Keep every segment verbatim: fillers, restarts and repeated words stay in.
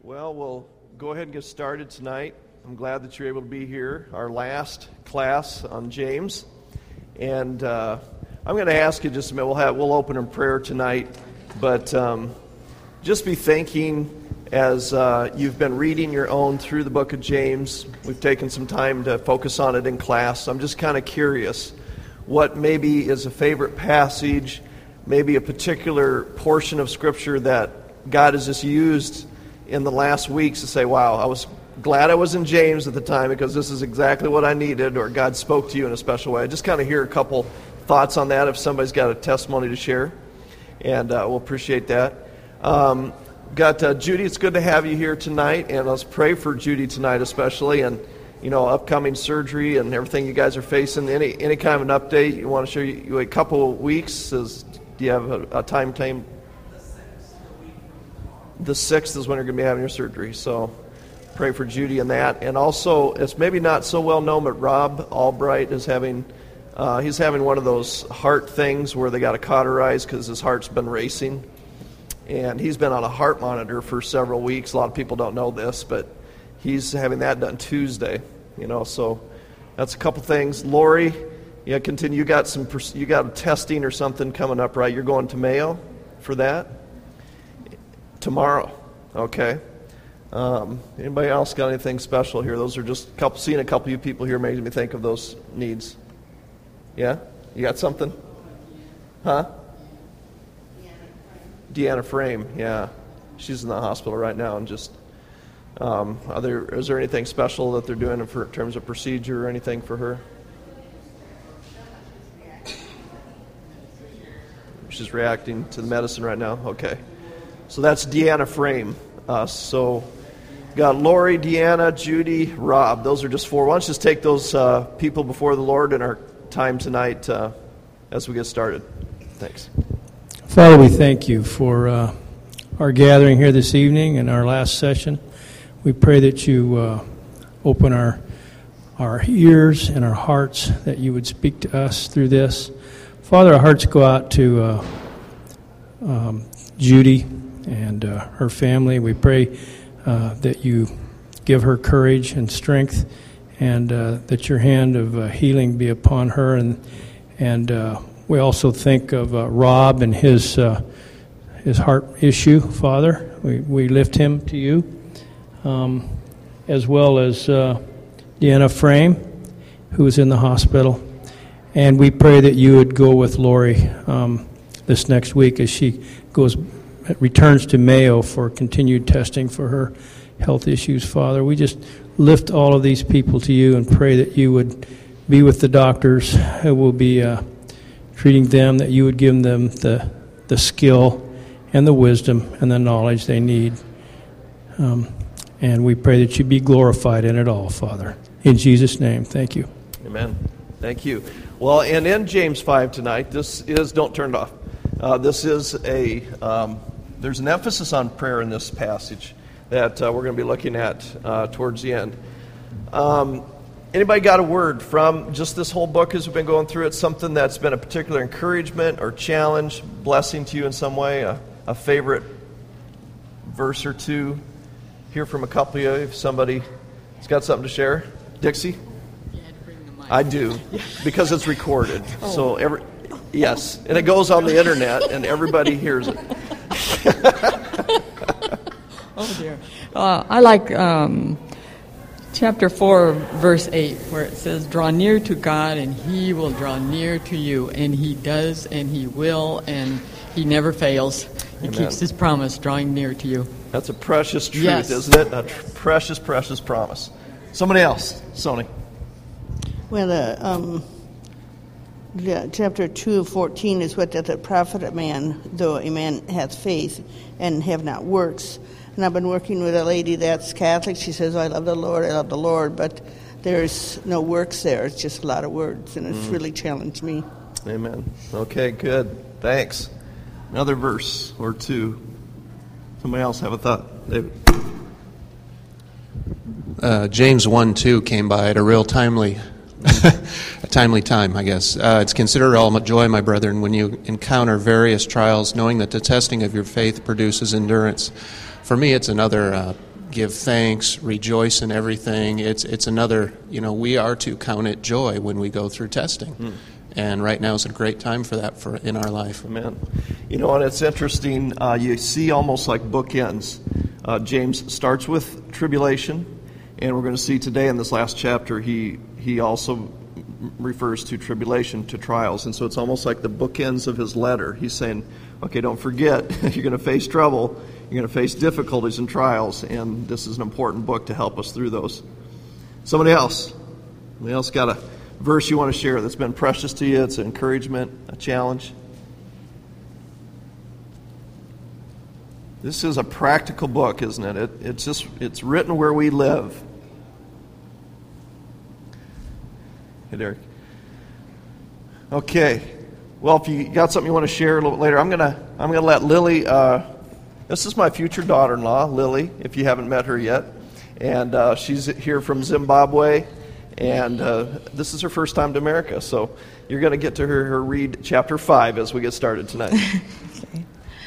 Well, we'll go ahead and get started tonight. I'm glad that you're able to be here, our last class on James. And uh, I'm going to ask you just a minute. We'll have we'll open in prayer tonight, but um, just be thinking as uh, you've been reading your own through the book of James. We've taken some time to focus on it in class. I'm just kind of curious what maybe is a favorite passage, maybe a particular portion of Scripture that God has just used in the last weeks to say, wow, I was glad I was in James at the time because this is exactly what I needed, or God spoke to you in a special way. I just kind of hear a couple thoughts on that if somebody's got a testimony to share, and uh, we'll appreciate that. Um, got uh, Judy, it's good to have you here tonight, and let's pray for Judy tonight especially, and you know, upcoming surgery and everything you guys are facing. Any any kind of an update you want to share? You, a couple of weeks, is, do you have a, a time time? The sixth is when you're going to be having your surgery, so pray for Judy in that. And also, it's maybe not so well known, but Rob Albright is having, uh, he's having one of those heart things where they got to cauterize because his heart's been racing. And he's been on a heart monitor for several weeks. A lot of people don't know this, but he's having that done Tuesday. You know, so that's a couple things. Lori, yeah, continue. You got some, you got testing or something coming up, right? You're going to Mayo for that? Tomorrow, okay. Um, anybody else got anything special here? Those are just a couple. Seeing a couple of you people here makes me think of those needs. Yeah, you got something? Huh? Deanna Frame. Yeah, she's in the hospital right now, and just. Um, are there? Is there anything special that they're doing in, for, in terms of procedure or anything for her? She's reacting to the medicine right now. Okay. So that's Deanna Frame. Uh, so got Lori, Deanna, Judy, Rob. Those are just four. Why don't you just take those uh, people before the Lord in our time tonight uh, as we get started. Thanks. Father, we thank you for uh, our gathering here this evening and our last session. We pray that you uh, open our our ears and our hearts, that you would speak to us through this. Father, our hearts go out to uh, um, Judy and uh, her family. We pray uh, that you give her courage and strength, and uh, that your hand of uh, healing be upon her. And and uh, we also think of uh, Rob and his uh, his heart issue, Father. We we lift him to you, um, as well as uh, Deanna Frame, who is in the hospital. And we pray that you would go with Lori um, this next week as she goes. returns to Mayo for continued testing for her health issues, Father. We just lift all of these people to you and pray that you would be with the doctors who will be uh, treating them, that you would give them the the skill and the wisdom and the knowledge they need. Um, and we pray that you be glorified in it all, Father. In Jesus' name, thank you. Amen. Thank you. Well, and in James five tonight, this is, don't turn it off. Uh, this is a, um, there's an emphasis on prayer in this passage that uh, we're going to be looking at uh, towards the end. Um, anybody got a word from just this whole book as we've been going through it? Something that's been a particular encouragement or challenge, blessing to you in some way? A, a favorite verse or two? Hear from a couple of you if somebody has got something to share. Dixie? I do, because it's recorded. Oh. So every... Yes, and it goes on the internet, and everybody hears it. Oh, dear. Uh, I like um, chapter four, verse eight, where it says, draw near to God, and he will draw near to you. And he does, and he will, and he never fails. He Amen. Keeps his promise, drawing near to you. That's a precious truth, yes. Isn't it? A tr- precious, precious promise. Somebody else, Sony. Well, uh, um... Yeah, chapter two of fourteen is what doth it profit a man, though a man hath faith and have not works. And I've been working with a lady that's Catholic. She says, oh, I love the Lord, I love the Lord, but there's no works there. It's just a lot of words, and it's mm. really challenged me. Amen. Okay, good. Thanks. Another verse or two. Somebody else have a thought? David? Uh, James one two came by at a real timely a timely time, I guess. Uh, it's considered all joy, my brethren, when you encounter various trials, knowing that the testing of your faith produces endurance. For me, it's another uh, give thanks, rejoice in everything. It's it's another, you know, we are to count it joy when we go through testing. Mm. And right now is a great time for that for in our life. Amen. You know, and it's interesting, uh, you see almost like bookends. Uh, James starts with tribulation, and we're going to see today in this last chapter, he he also refers to tribulation, to trials. And so it's almost like the bookends of his letter. He's saying, okay, don't forget, you're going to face trouble, you're going to face difficulties and trials, and this is an important book to help us through those. Somebody else? Somebody else got a verse you want to share that's been precious to you? It's an encouragement, a challenge. This is a practical book, isn't it? it it's just it's written where we live. Hey, Derek. Okay. Well, if you got something you want to share a little bit later, I'm gonna I'm gonna let Lily. Uh, this is my future daughter-in-law, Lily. If you haven't met her yet, and uh, she's here from Zimbabwe. And uh, this is her first time to America, so you're going to get to hear her read chapter five as we get started tonight. Okay.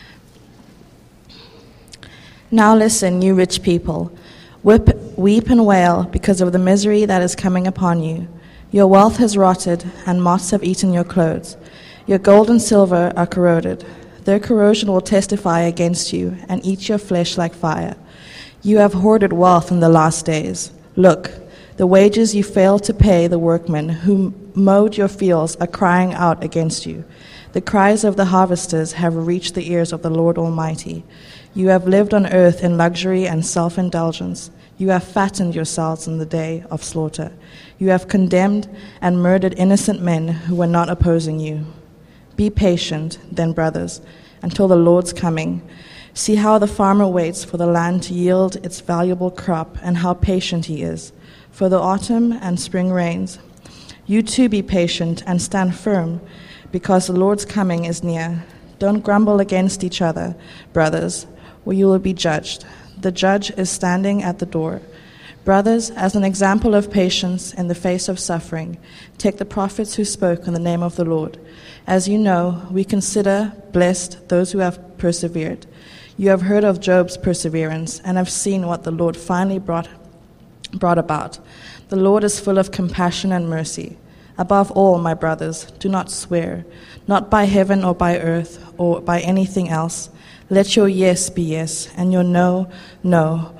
Now listen, you rich people. Whip, weep and wail because of the misery that is coming upon you. Your wealth has rotted, and moths have eaten your clothes. Your gold and silver are corroded. Their corrosion will testify against you and eat your flesh like fire. You have hoarded wealth in the last days. Look, the wages you failed to pay the workmen who mowed your fields are crying out against you. The cries of the harvesters have reached the ears of the Lord Almighty. You have lived on earth in luxury and self-indulgence. You have fattened yourselves in the day of slaughter. You have condemned and murdered innocent men who were not opposing you. Be patient, then, brothers, until the Lord's coming. See how the farmer waits for the land to yield its valuable crop, and how patient he is for the autumn and spring rains. You too be patient and stand firm, because the Lord's coming is near. Don't grumble against each other, brothers, or you will be judged. The judge is standing at the door. Brothers, as an example of patience in the face of suffering, take the prophets who spoke in the name of the Lord. As you know, we consider blessed those who have persevered. You have heard of Job's perseverance and have seen what the Lord finally brought brought about. The Lord is full of compassion and mercy. Above all, my brothers, do not swear, not by heaven or by earth or by anything else. Let your yes be yes and your no, no,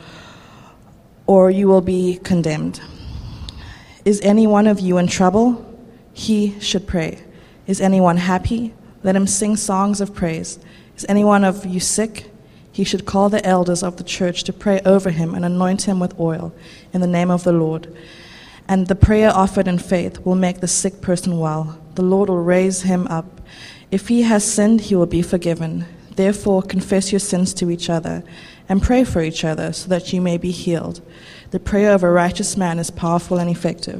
or you will be condemned. Is any one of you in trouble? He should pray. Is anyone happy? Let him sing songs of praise. Is any one of you sick? He should call the elders of the church to pray over him and anoint him with oil in the name of the Lord. And the prayer offered in faith will make the sick person well. The Lord will raise him up. If he has sinned, he will be forgiven. Therefore, confess your sins to each other and pray for each other so that you may be healed. The prayer of a righteous man is powerful and effective.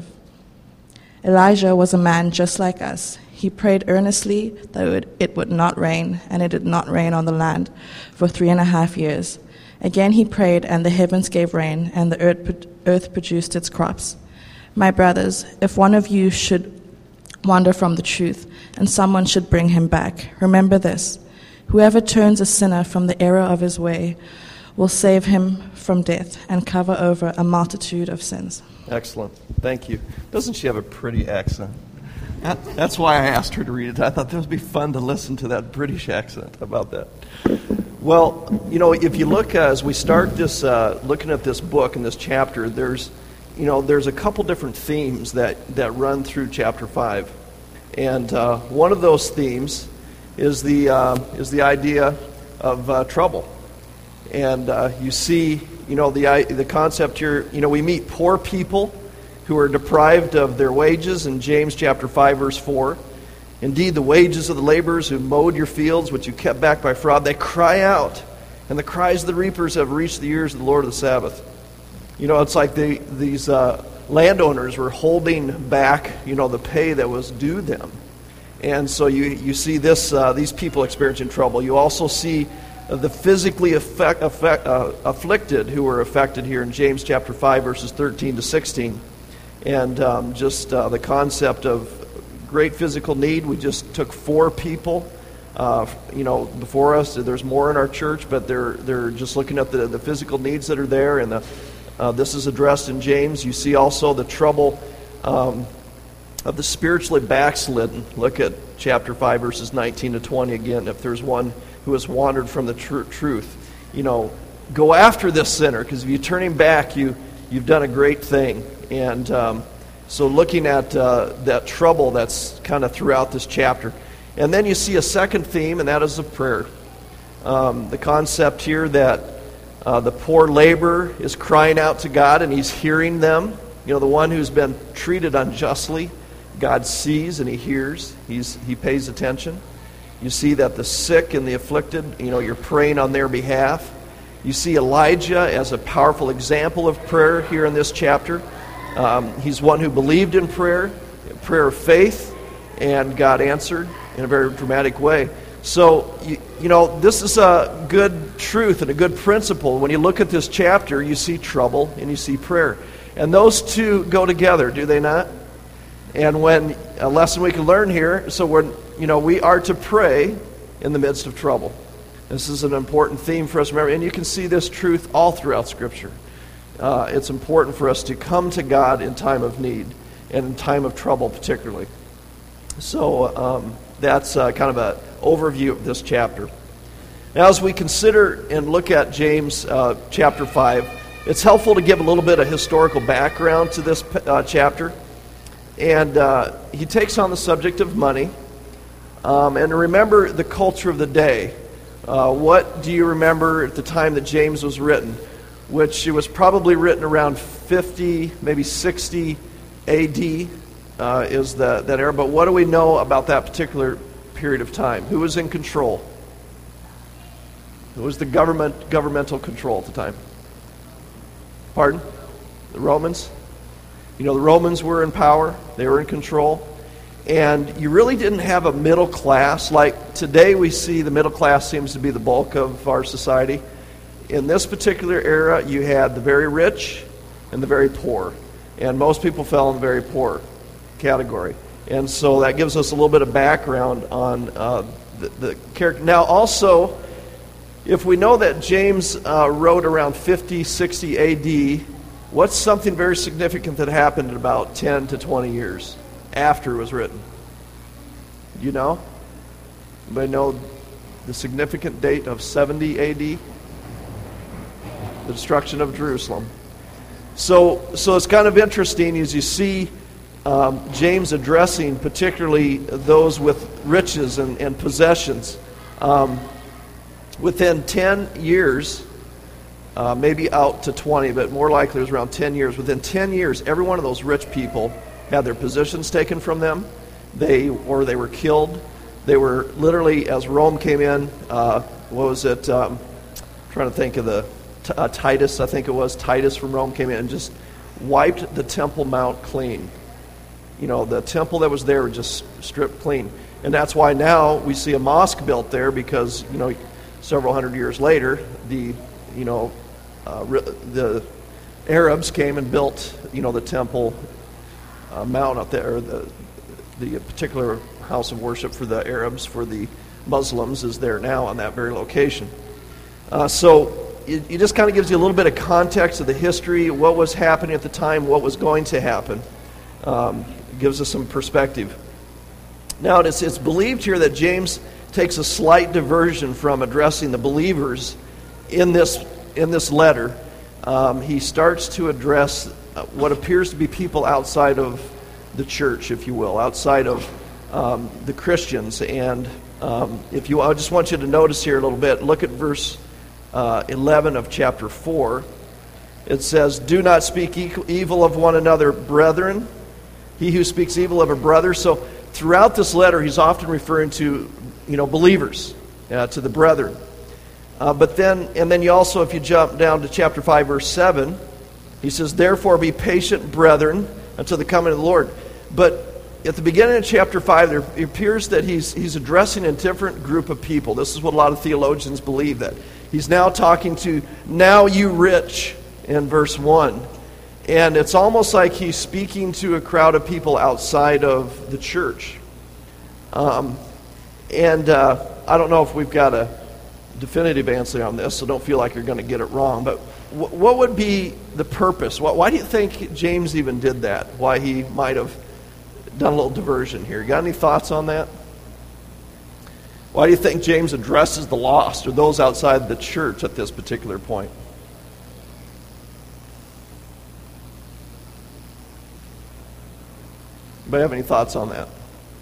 Elijah was a man just like us. He prayed earnestly that it would not rain, and it did not rain on the land for three and a half years. Again he prayed, and the heavens gave rain, and the earth produced its crops. My brothers, if one of you should wander from the truth, and someone should bring him back, remember this: whoever turns a sinner from the error of his way will save him from death and cover over a multitude of sins. Excellent. Thank you. Doesn't she have a pretty accent? That, that's why I asked her to read it. I thought that would be fun to listen to that British accent about that. Well, you know, if you look uh, as we start this, uh, looking at this book and this chapter, there's, you know, there's a couple different themes that, that run through chapter five, and uh, one of those themes is the uh, is the idea of uh, trouble, and uh, you see, you know, the the concept here. You know, we meet poor people who are deprived of their wages in James chapter five, verse four. Indeed, the wages of the laborers who mowed your fields, which you kept back by fraud, they cry out, and the cries of the reapers have reached the ears of the Lord of the Sabbath. You know, it's like they, these uh, landowners were holding back, you know, the pay that was due them. And so you, you see this uh, these people experiencing trouble. You also see uh, the physically affect, affect, uh, afflicted who were affected here in James chapter five, verses thirteen to sixteen. And um, just uh, the concept of great physical need. We just took four people uh, you know, before us. There's more in our church, but they're they're just looking at the, the physical needs that are there, and the, uh, this is addressed in James. You see also the trouble um, of the spiritually backslidden. Look at chapter five, verses nineteen to twenty again. If there's one who has wandered from the tr- truth, you know, go after this sinner, because if you turn him back, you you've done a great thing. And um, so looking at uh, that trouble that's kind of throughout this chapter. And then you see a second theme, and that is of prayer. Um, the concept here that uh, the poor laborer is crying out to God, and he's hearing them. You know, the one who's been treated unjustly, God sees and he hears. He's he pays attention. You see that the sick and the afflicted, you know, you're praying on their behalf. You see Elijah as a powerful example of prayer here in this chapter. Um, he's one who believed in prayer, prayer of faith, and God answered in a very dramatic way. So, you, you know, this is a good truth and a good principle. When you look at this chapter, you see trouble and you see prayer. And those two go together, do they not? And when a lesson we can learn here, so we're, you know, we are to pray in the midst of trouble. This is an important theme for us to remember. And you can see this truth all throughout Scripture. Uh, it's important for us to come to God in time of need and in time of trouble particularly. So um, that's uh, kind of an overview of this chapter. Now, as we consider and look at James uh, chapter five, it's helpful to give a little bit of historical background to this uh, chapter. And uh, he takes on the subject of money. Um, and remember the culture of the day. Uh, what do you remember at the time that James was written? Which it was probably written around fifty, maybe sixty A D uh, is the, that era. But what do we know about that particular period of time? Who was in control? Who was the government governmental control at the time? Pardon? The Romans? You know, the Romans were in power. They were in control. And you really didn't have a middle class. Like today we see the middle class seems to be the bulk of our society. In this particular era, you had the very rich and the very poor. And most people fell in the very poor category. And so that gives us a little bit of background on uh, the, the character. Now also, if we know that James uh, wrote around fifty, sixty A D, what's something very significant that happened in about ten to twenty years after it was written? You know? Anybody know the significant date of seventy A D? The destruction of Jerusalem. So, so it's kind of interesting as you see um, James addressing particularly those with riches and, and possessions. Um, within ten years, uh, maybe out to twenty, but more likely it was around ten years. Within ten years, every one of those rich people had their positions taken from them. They or they were killed. They were literally, as Rome came in, uh, what was it? Um, I'm trying to think of the uh, Titus, I think it was. Titus from Rome came in and just wiped the Temple Mount clean. You know, the temple that was there was just stripped clean. And that's why now we see a mosque built there because, you know, several hundred years later, the, you know, uh, the Arabs came and built, you know, the Temple uh, Mount up there, the the particular house of worship for the Arabs, for the Muslims, is there now on that very location. Uh, so it, it just kind of gives you a little bit of context of the history, what was happening at the time, what was going to happen. Um, it gives us some perspective. Now, it's, it's believed here that James takes a slight diversion from addressing the believers in this in this letter. Um, he starts to address what appears to be people outside of the church, if you will, outside of um, the Christians. And um, if you, I just want you to notice here a little bit. Look at verse uh, eleven of chapter four. It says, "Do not speak evil of one another, brethren. He who speaks evil of a brother." So throughout this letter, he's often referring to, you know, believers, uh, to the brethren. Uh, but then, and then you also, if you jump down to chapter five, verse seven, he says, "Therefore be patient, brethren, until the coming of the Lord." But at the beginning of chapter five, there it appears that he's he's addressing a different group of people. This is what a lot of theologians believe, that he's now talking to, "Now you rich," in verse one. And it's almost like he's speaking to a crowd of people outside of the church. Um, and uh, I don't know if we've got a definitive answer on this, so don't feel like you're going to get it wrong. But w- what would be the purpose? Why, why do you think James even did that? Why he might have done a little diversion here? You got any thoughts on that? Why do you think James addresses the lost or those outside the church at this particular point? Anybody have any thoughts on that?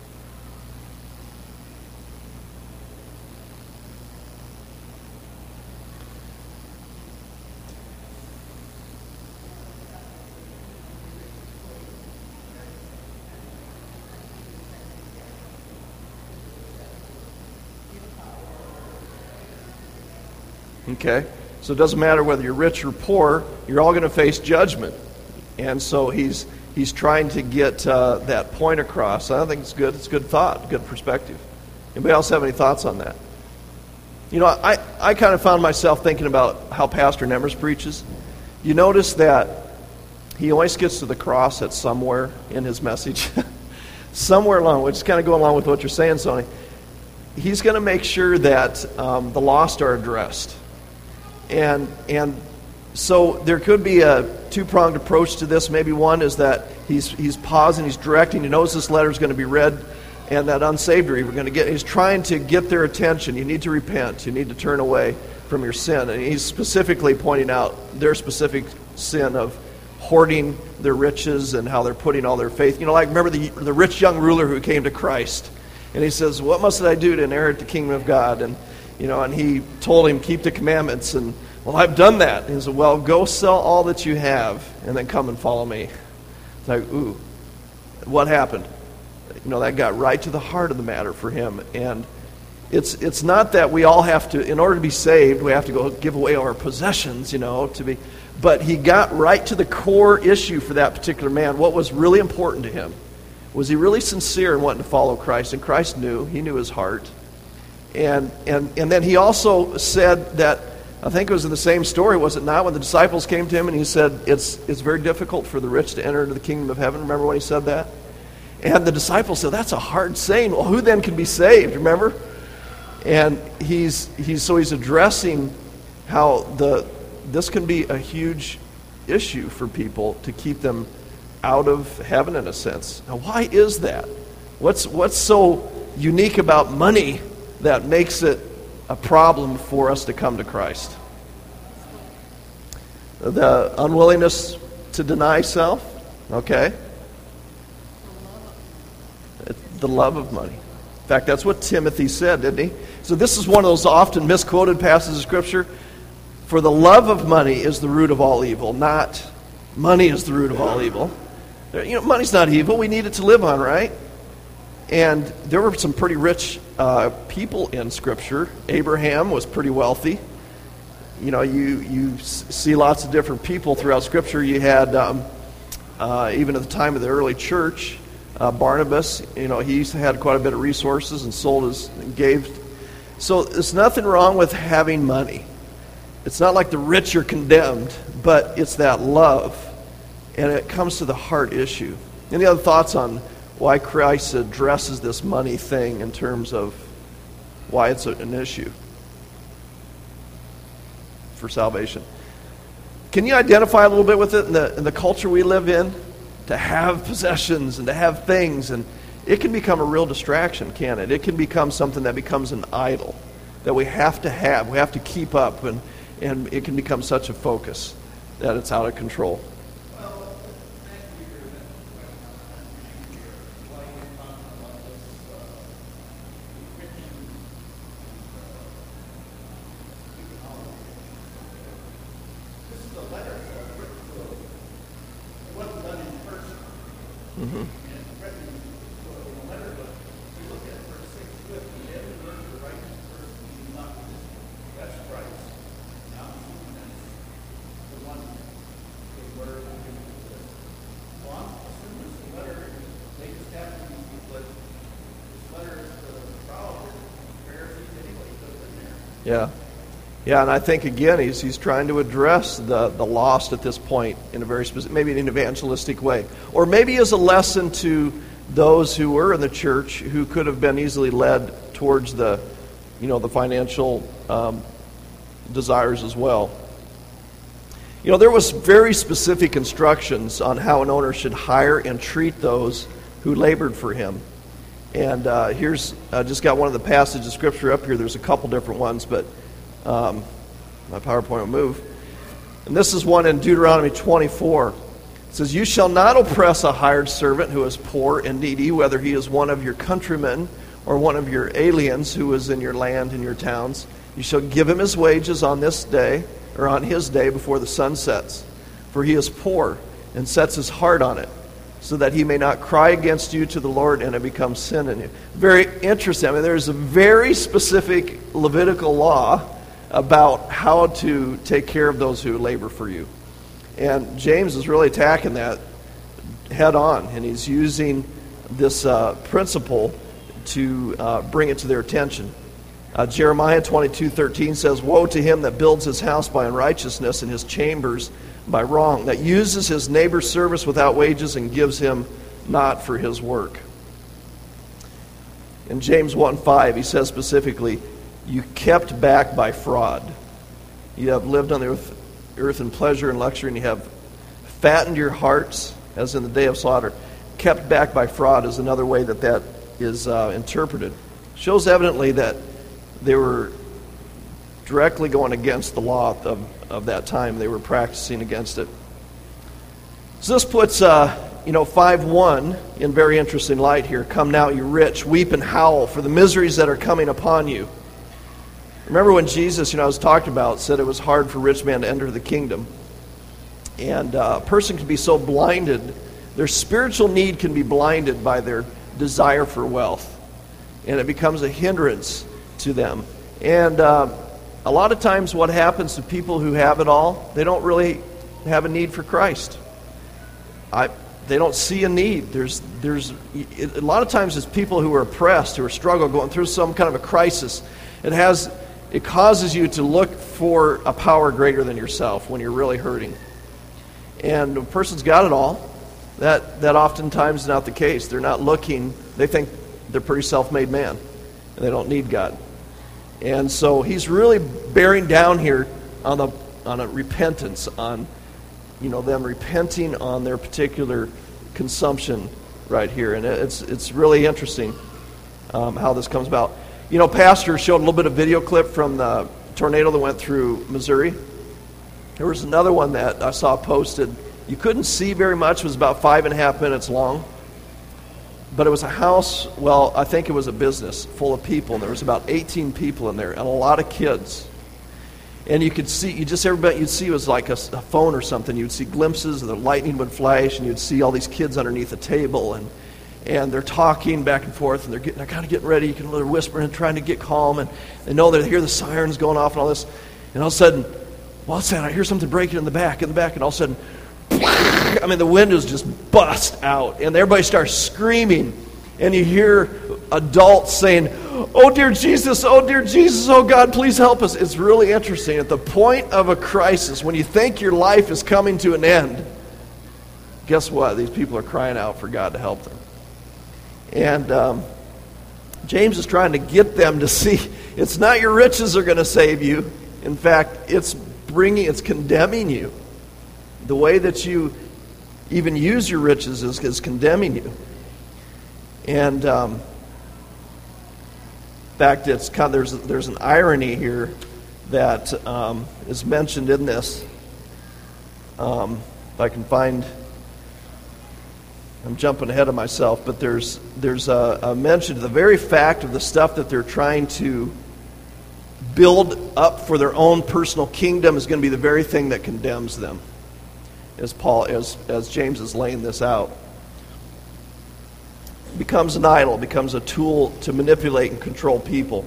Okay, so it doesn't matter whether you're rich or poor, you're all going to face judgment. And so he's he's trying to get uh, that point across. I think it's good. It's a good thought, good perspective. Anybody else have any thoughts on that? You know, I, I kind of found myself thinking about how Pastor Nemmers preaches. You notice that he always gets to the cross at somewhere in his message. Somewhere along, which is kind of going along with what you're saying, Sonny. He's going to make sure that um, the lost are addressed. And and so there could be a two-pronged approach to this. Maybe one is that he's he's pausing, he's directing, he knows this letter is going to be read, and that unsaved are even going to get, he's trying to get their attention. You need to repent. You need to turn away from your sin. And he's specifically pointing out their specific sin of hoarding their riches and how they're putting all their faith. You know, like remember the the rich young ruler who came to Christ. And he says, what must I do to inherit the kingdom of God? And you know, and he told him, keep the commandments. And, well, I've done that. And he said, well, go sell all that you have and then come and follow me. It's like, ooh, what happened? You know, that got right to the heart of the matter for him. And it's it's not that we all have to, in order to be saved, we have to go give away our possessions, you know, to be. But he got right to the core issue for that particular man. What was really important to him? Was he really sincere in wanting to follow Christ? And Christ knew. He knew his heart. And and and then he also said that, I think it was in the same story, was it not, when the disciples came to him and he said, it's it's very difficult for the rich to enter into the kingdom of heaven. Remember when he said that? And the disciples said, that's a hard saying. Well, who then can be saved? Remember? And he's he's so he's addressing how the this can be a huge issue for people to keep them out of heaven in a sense. Now, why is that? What's what's so unique about money that makes it a problem for us to come to Christ? The unwillingness to deny self, okay? The love of money. In fact, that's what Timothy said, didn't he? So this is one of those often misquoted passages of Scripture. For the love of money is the root of all evil, not money is the root of all evil. You know, money's not evil. We need it to live on, right? And there were some pretty rich uh, people in Scripture. Abraham was pretty wealthy. You know, you you see lots of different people throughout Scripture. You had, um, uh, even at the time of the early church, uh, Barnabas, you know, he had quite a bit of resources and sold his, and gave. So there's nothing wrong with having money. It's not like the rich are condemned, but it's that love. And it comes to the heart issue. Any other thoughts on why Christ addresses this money thing in terms of why it's an issue for salvation? Can you identify a little bit with it in the, in the culture we live in? To have possessions and to have things, and it can become a real distraction, can't it? It can become something that becomes an idol that we have to have, we have to keep up, and, and it can become such a focus that it's out of control. Mm-hmm. Yeah. Yeah, and I think, again, he's he's trying to address the, the lost at this point in a very specific, maybe in an evangelistic way. Or maybe as a lesson to those who were in the church who could have been easily led towards the, you know, the financial um, desires as well. You know, there was very specific instructions on how an owner should hire and treat those who labored for him. And uh, here's, I just got one of the passages of Scripture up here. There's a couple different ones, but um, my PowerPoint will move. And this is one in Deuteronomy twenty-four. It says, "You shall not oppress a hired servant who is poor and needy, whether he is one of your countrymen or one of your aliens who is in your land and your towns. You shall give him his wages on this day, or on his day before the sun sets. For he is poor and sets his heart on it, so that he may not cry against you to the Lord and it becomes sin in you." Very interesting. I mean, there's a very specific Levitical law about how to take care of those who labor for you. And James is really attacking that head on, and he's using this uh, principle to uh, bring it to their attention. Uh, Jeremiah twenty-two thirteen says, "Woe to him that builds his house by unrighteousness and his chambers by wrong, that uses his neighbor's service without wages and gives him not for his work." In James one five, he says specifically, "You kept back by fraud. You have lived on the earth, earth in pleasure and luxury, and you have fattened your hearts as in the day of slaughter." Kept back by fraud is another way that that is uh, interpreted. Shows evidently that they were directly going against the law of, of that time. They were practicing against it. So this puts, uh, you know, five one in very interesting light here. "Come now, you rich, weep and howl for the miseries that are coming upon you." Remember when Jesus, you know, I was talking about, said it was hard for a rich man to enter the kingdom. And uh, a person can be so blinded, their spiritual need can be blinded by their desire for wealth. And it becomes a hindrance to them. And uh, a lot of times what happens to people who have it all, they don't really have a need for Christ. I, they don't see a need. There's, there's it, a lot of times it's people who are oppressed, who are struggling, going through some kind of a crisis. It has, it causes you to look for a power greater than yourself when you're really hurting. And a person's got it all. That that oftentimes is not the case. They're not looking. They think they're pretty self-made man, and they don't need God. And so he's really bearing down here on the on a repentance, on you know them repenting on their particular consumption right here, and it's it's really interesting um, how this comes about. You know, Pastor showed a little bit of video clip from the tornado that went through Missouri. There was another one that I saw posted. You couldn't see very much. It was about five and a half minutes long. But it was a house, well, I think it was a business full of people. And there was about eighteen people in there and a lot of kids. And you could see, you just, everybody you'd see was like a, a phone or something. You'd see glimpses and the lightning would flash, and you'd see all these kids underneath a table. And and they're talking back and forth, and they're getting, they're kind of getting ready. You can they're whispering and trying to get calm. And they know they hear the sirens going off and all this. And all of a sudden, what's that? I hear something breaking in the back, in the back. And all of a sudden, I mean, the windows just bust out, and everybody starts screaming, and you hear adults saying, "Oh, dear Jesus, oh, dear Jesus, oh, God, please help us." It's really interesting. At the point of a crisis, when you think your life is coming to an end, guess what? These people are crying out for God to help them. And um, James is trying to get them to see it's not your riches that are going to save you. In fact, it's bringing, it's condemning you. The way that you even use your riches is, is condemning you. And um, in fact, it's kind of, there's there's an irony here that um, is mentioned in this. Um, if I can find, I'm jumping ahead of myself, but there's there's a, a mention of the very fact of the stuff that they're trying to build up for their own personal kingdom is going to be the very thing that condemns them. As Paul, as as James is laying this out, it becomes an idol, becomes a tool to manipulate and control people.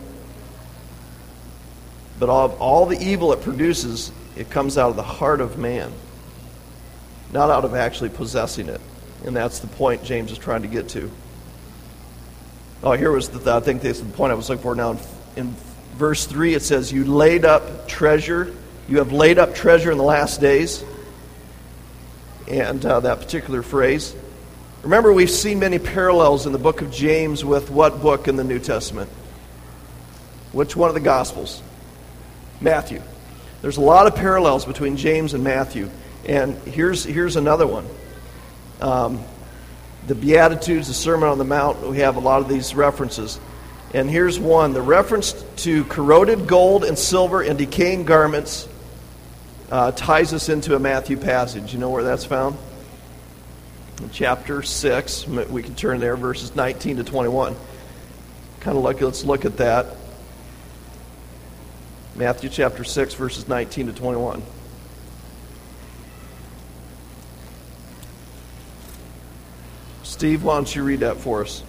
But all, all the evil it produces, it comes out of the heart of man, not out of actually possessing it. And that's the point James is trying to get to. Oh, here was the, I think this is the point I was looking for now. In, in verse three, it says, "You laid up treasure. You have laid up treasure in the last days." And uh, that particular phrase. Remember, we've seen many parallels in the book of James with what book in the New Testament? Which one of the Gospels? Matthew. There's a lot of parallels between James and Matthew. And here's here's another one. Um, the Beatitudes, the Sermon on the Mount, we have a lot of these references. And here's one. The reference to corroded gold and silver and decaying garments uh, ties us into a Matthew passage. You know where that's found? In chapter six. We can turn there, verses nineteen to twenty-one. Kind of look, let's look at that. Matthew chapter six, verses nineteen to twenty-one. Steve, why don't you read that for us?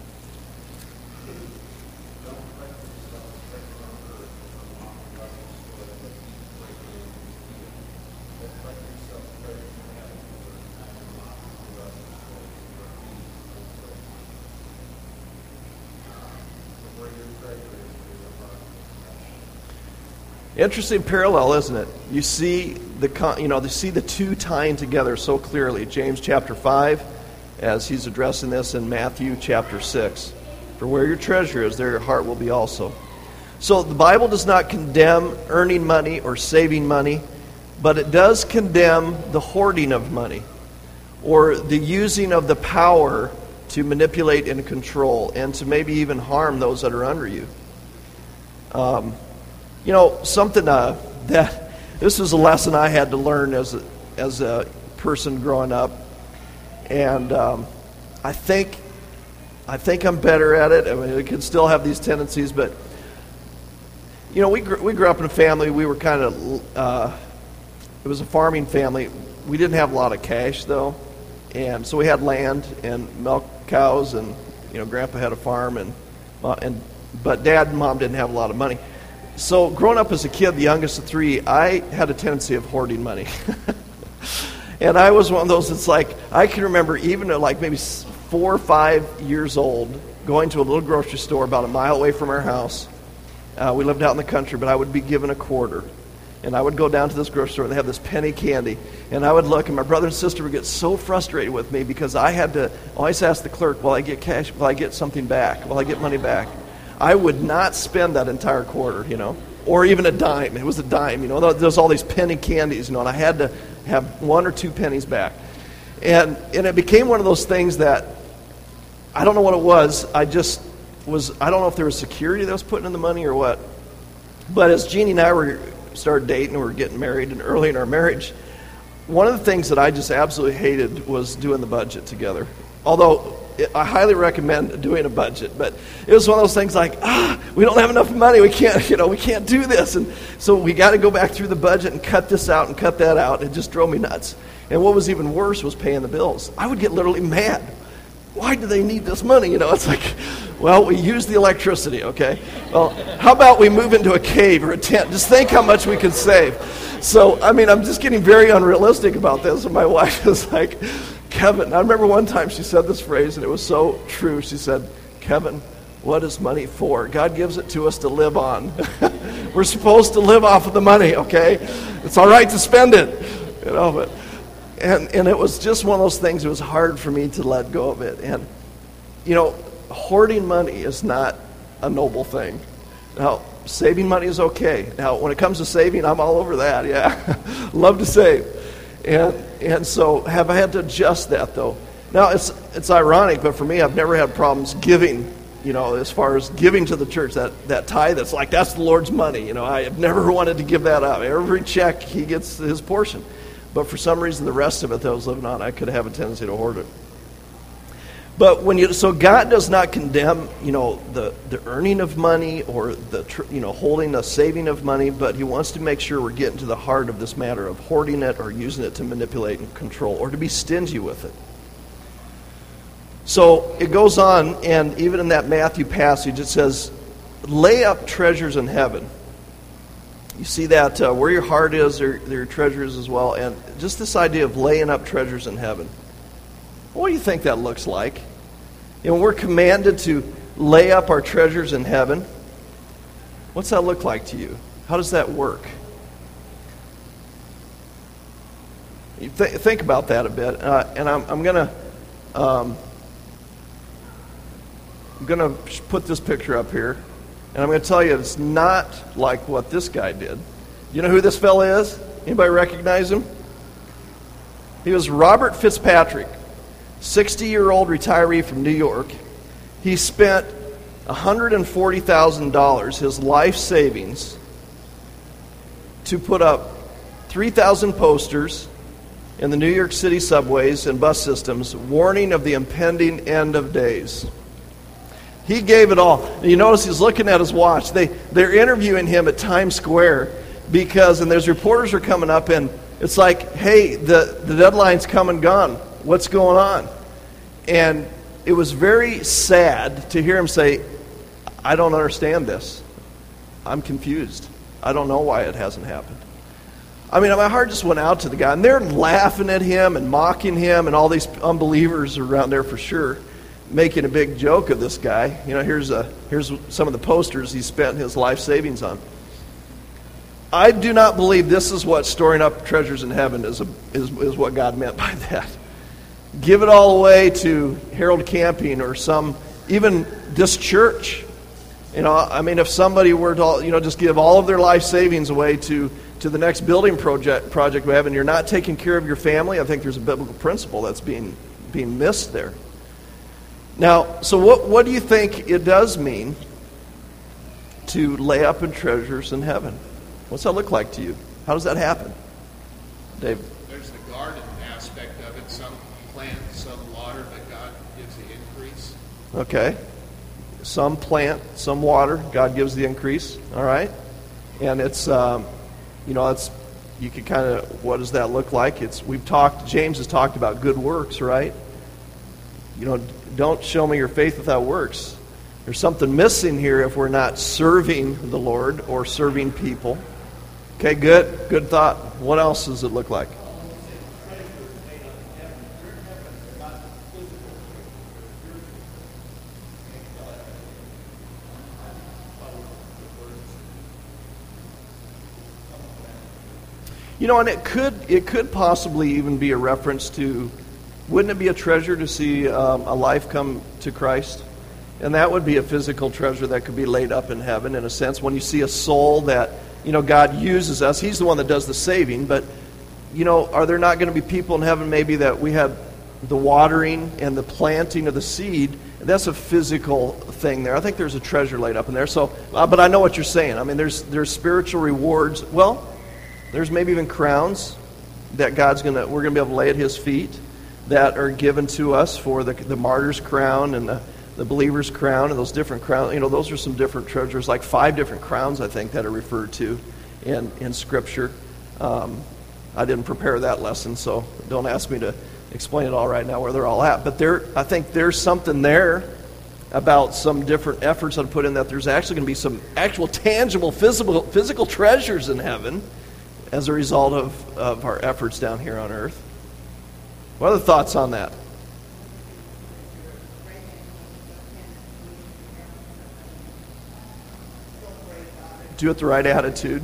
Interesting parallel, isn't it? You see the you know you see the two tying together so clearly. James chapter five, as he's addressing this, in Matthew chapter six. For where your treasure is, there your heart will be also. So the Bible does not condemn earning money or saving money, but it does condemn the hoarding of money, or the using of the power to manipulate and control, and to maybe even harm those that are under you. Um. You know, something uh, that, this was a lesson I had to learn as a, as a person growing up. And um, I think I think I'm better at it. I mean, I can still have these tendencies, but, you know, we, gr- we grew up in a family, we were kind of, uh, it was a farming family. We didn't have a lot of cash, though. And so we had land and milk cows, and, you know, Grandpa had a farm, and uh, and but Dad and Mom didn't have a lot of money. So growing up as a kid, the youngest of three, I had a tendency of hoarding money. And I was one of those that's like, I can remember even at like maybe four or five years old, going to a little grocery store about a mile away from our house. Uh, we lived out in the country, but I would be given a quarter. And I would go down to this grocery store, and they have this penny candy. And I would look, and my brother and sister would get so frustrated with me because I had to always ask the clerk, will I get cash, will I get something back, will I get money back? I would not spend that entire quarter, you know, or even a dime. It was a dime, you know. There's all these penny candies, you know, and I had to have one or two pennies back. And and it became one of those things that, I don't know what it was. I just was, I don't know if there was security that was putting in the money or what. But as Jeannie and I were started dating, we were getting married, and early in our marriage, one of the things that I just absolutely hated was doing the budget together. Although I highly recommend doing a budget, but it was one of those things like, ah, we don't have enough money, we can't, you know, we can't do this, and so we got to go back through the budget and cut this out and cut that out. It just drove me nuts. And what was even worse was paying the bills. I would get literally mad. Why do they need this money? You know, it's like, well, we use the electricity, okay? Well, how about we move into a cave or a tent? Just think how much we could save. So, I mean, I'm just getting very unrealistic about this, and my wife is like, Kevin, I remember one time she said this phrase, and it was so true. She said, Kevin, what is money for? God gives it to us to live on. We're supposed to live off of the money, okay? It's all right to spend it, you know, but, and, and it was just one of those things. It was hard for me to let go of it. And, you know, hoarding money is not a noble thing. Now, saving money is okay. Now, when it comes to saving, I'm all over that, yeah. Love to save. And and so have I had to adjust that, though. Now, it's it's ironic, but for me, I've never had problems giving, you know, as far as giving to the church, that, that tithe, that's like, that's the Lord's money. You know, I have never wanted to give that up. Every check, he gets his portion. But for some reason, the rest of it that I was living on, I could have a tendency to hoard it. But when you, so God does not condemn, you know, the, the earning of money or the, you know, holding the saving of money, but he wants to make sure we're getting to the heart of this matter of hoarding it or using it to manipulate and control or to be stingy with it. So it goes on, and even in that Matthew passage, it says, lay up treasures in heaven. You see that uh, where your heart is, there, there your treasure is as well. And just this idea of laying up treasures in heaven. What do you think that looks like? You know, we're commanded to lay up our treasures in heaven. What's that look like to you? How does that work? You th- think about that a bit. Uh, and I'm, I'm going to um, I'm going to put this picture up here. And I'm going to tell you, it's not like what this guy did. You know who this fella is? Anybody recognize him? He was Robert Fitzpatrick, sixty-year-old retiree from New York. He spent one hundred forty thousand dollars, his life savings, to put up three thousand posters in the New York City subways and bus systems warning of the impending end of days. He gave it all. You notice he's looking at his watch. They, they're interviewing him at Times Square because, and there's reporters are coming up, and it's like, hey, the, the deadline's come and gone. What's going on? And it was very sad to hear him say, I don't understand this. I'm confused. I don't know why it hasn't happened. I mean, my heart just went out to the guy, and they're laughing at him and mocking him, and all these unbelievers around there for sure, making a big joke of this guy. You know, here's a here's some of the posters he spent his life savings on. I do not believe this is what storing up treasures in heaven is, a, is, is what God meant by that. Give it all away to Harold Camping or some, even this church. You know, I mean, if somebody were to, you know, just give all of their life savings away to, to the next building project project we have, and you're not taking care of your family, I think there's a biblical principle that's being being missed there. Now, so what what do you think it does mean to lay up in treasures in heaven? What's that look like to you? How does that happen? Dave? There's the garden aspect of it. Some plant, some water, but God gives the increase. Okay. Some plant, some water. God gives the increase. All right. And it's, um, you know, it's, you can kind of, what does that look like? It's, we've talked, James has talked about good works, right? You know, don't show me your faith without works. There's something missing here if we're not serving the Lord or serving people. Okay, good. Good thought. What else does it look like? You know, and it could it could possibly even be a reference to, wouldn't it be a treasure to see um, a life come to Christ? And that would be a physical treasure that could be laid up in heaven, in a sense. When you see a soul that, you know, God uses us, He's the one that does the saving. But, you know, are there not going to be people in heaven maybe that we have the watering and the planting of the seed? That's a physical thing there. I think there's a treasure laid up in there. So, uh, but I know what you're saying. I mean, there's there's spiritual rewards. Well, there's maybe even crowns that God's gonna we're gonna be able to lay at His feet that are given to us for the the martyr's crown and the, the believer's crown and those different crowns. You know, those are some different treasures, like five different crowns I think that are referred to in in Scripture. Um, I didn't prepare that lesson, so don't ask me to explain it all right now where they're all at. But there, I think there's something there about some different efforts that I put in, that there's actually going to be some actual tangible physical physical treasures in heaven as a result of, of our efforts down here on earth. What are the thoughts on that? Do it with the right attitude.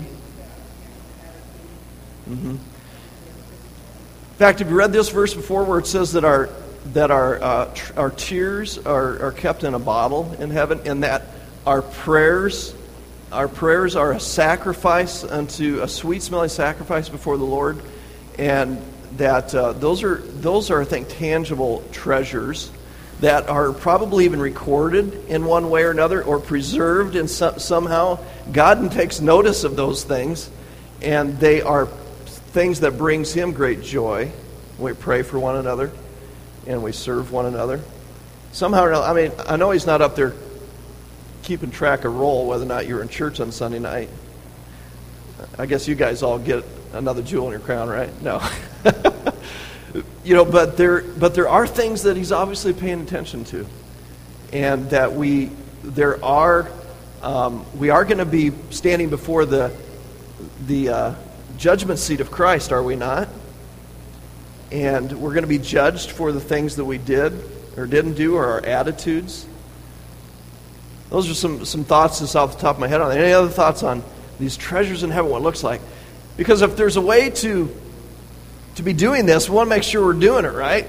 Mm-hmm. In fact, have you read this verse before where it says that our that our uh, tr- our tears are, are kept in a bottle in heaven, and that our prayers Our prayers are a sacrifice unto a sweet-smelling sacrifice before the Lord, and that uh, those are those are I think tangible treasures that are probably even recorded in one way or another, or preserved in some, somehow. God takes notice of those things, and they are things that brings Him great joy. We pray for one another, and we serve one another. Somehow, or another, I mean, I know He's not up there keeping track of roll whether or not you're in church on Sunday night. I guess you guys all get another jewel in your crown, right? No. You know, but there but there are things that He's obviously paying attention to, and that we there are um, we are going to be standing before the the uh, judgment seat of Christ, are we not? And we're going to be judged for the things that we did or didn't do, or our attitudes. Those are some, some thoughts just off the top of my head on that. Any other thoughts on these treasures in heaven, what it looks like? Because if there's a way to to be doing this, we want to make sure we're doing it right.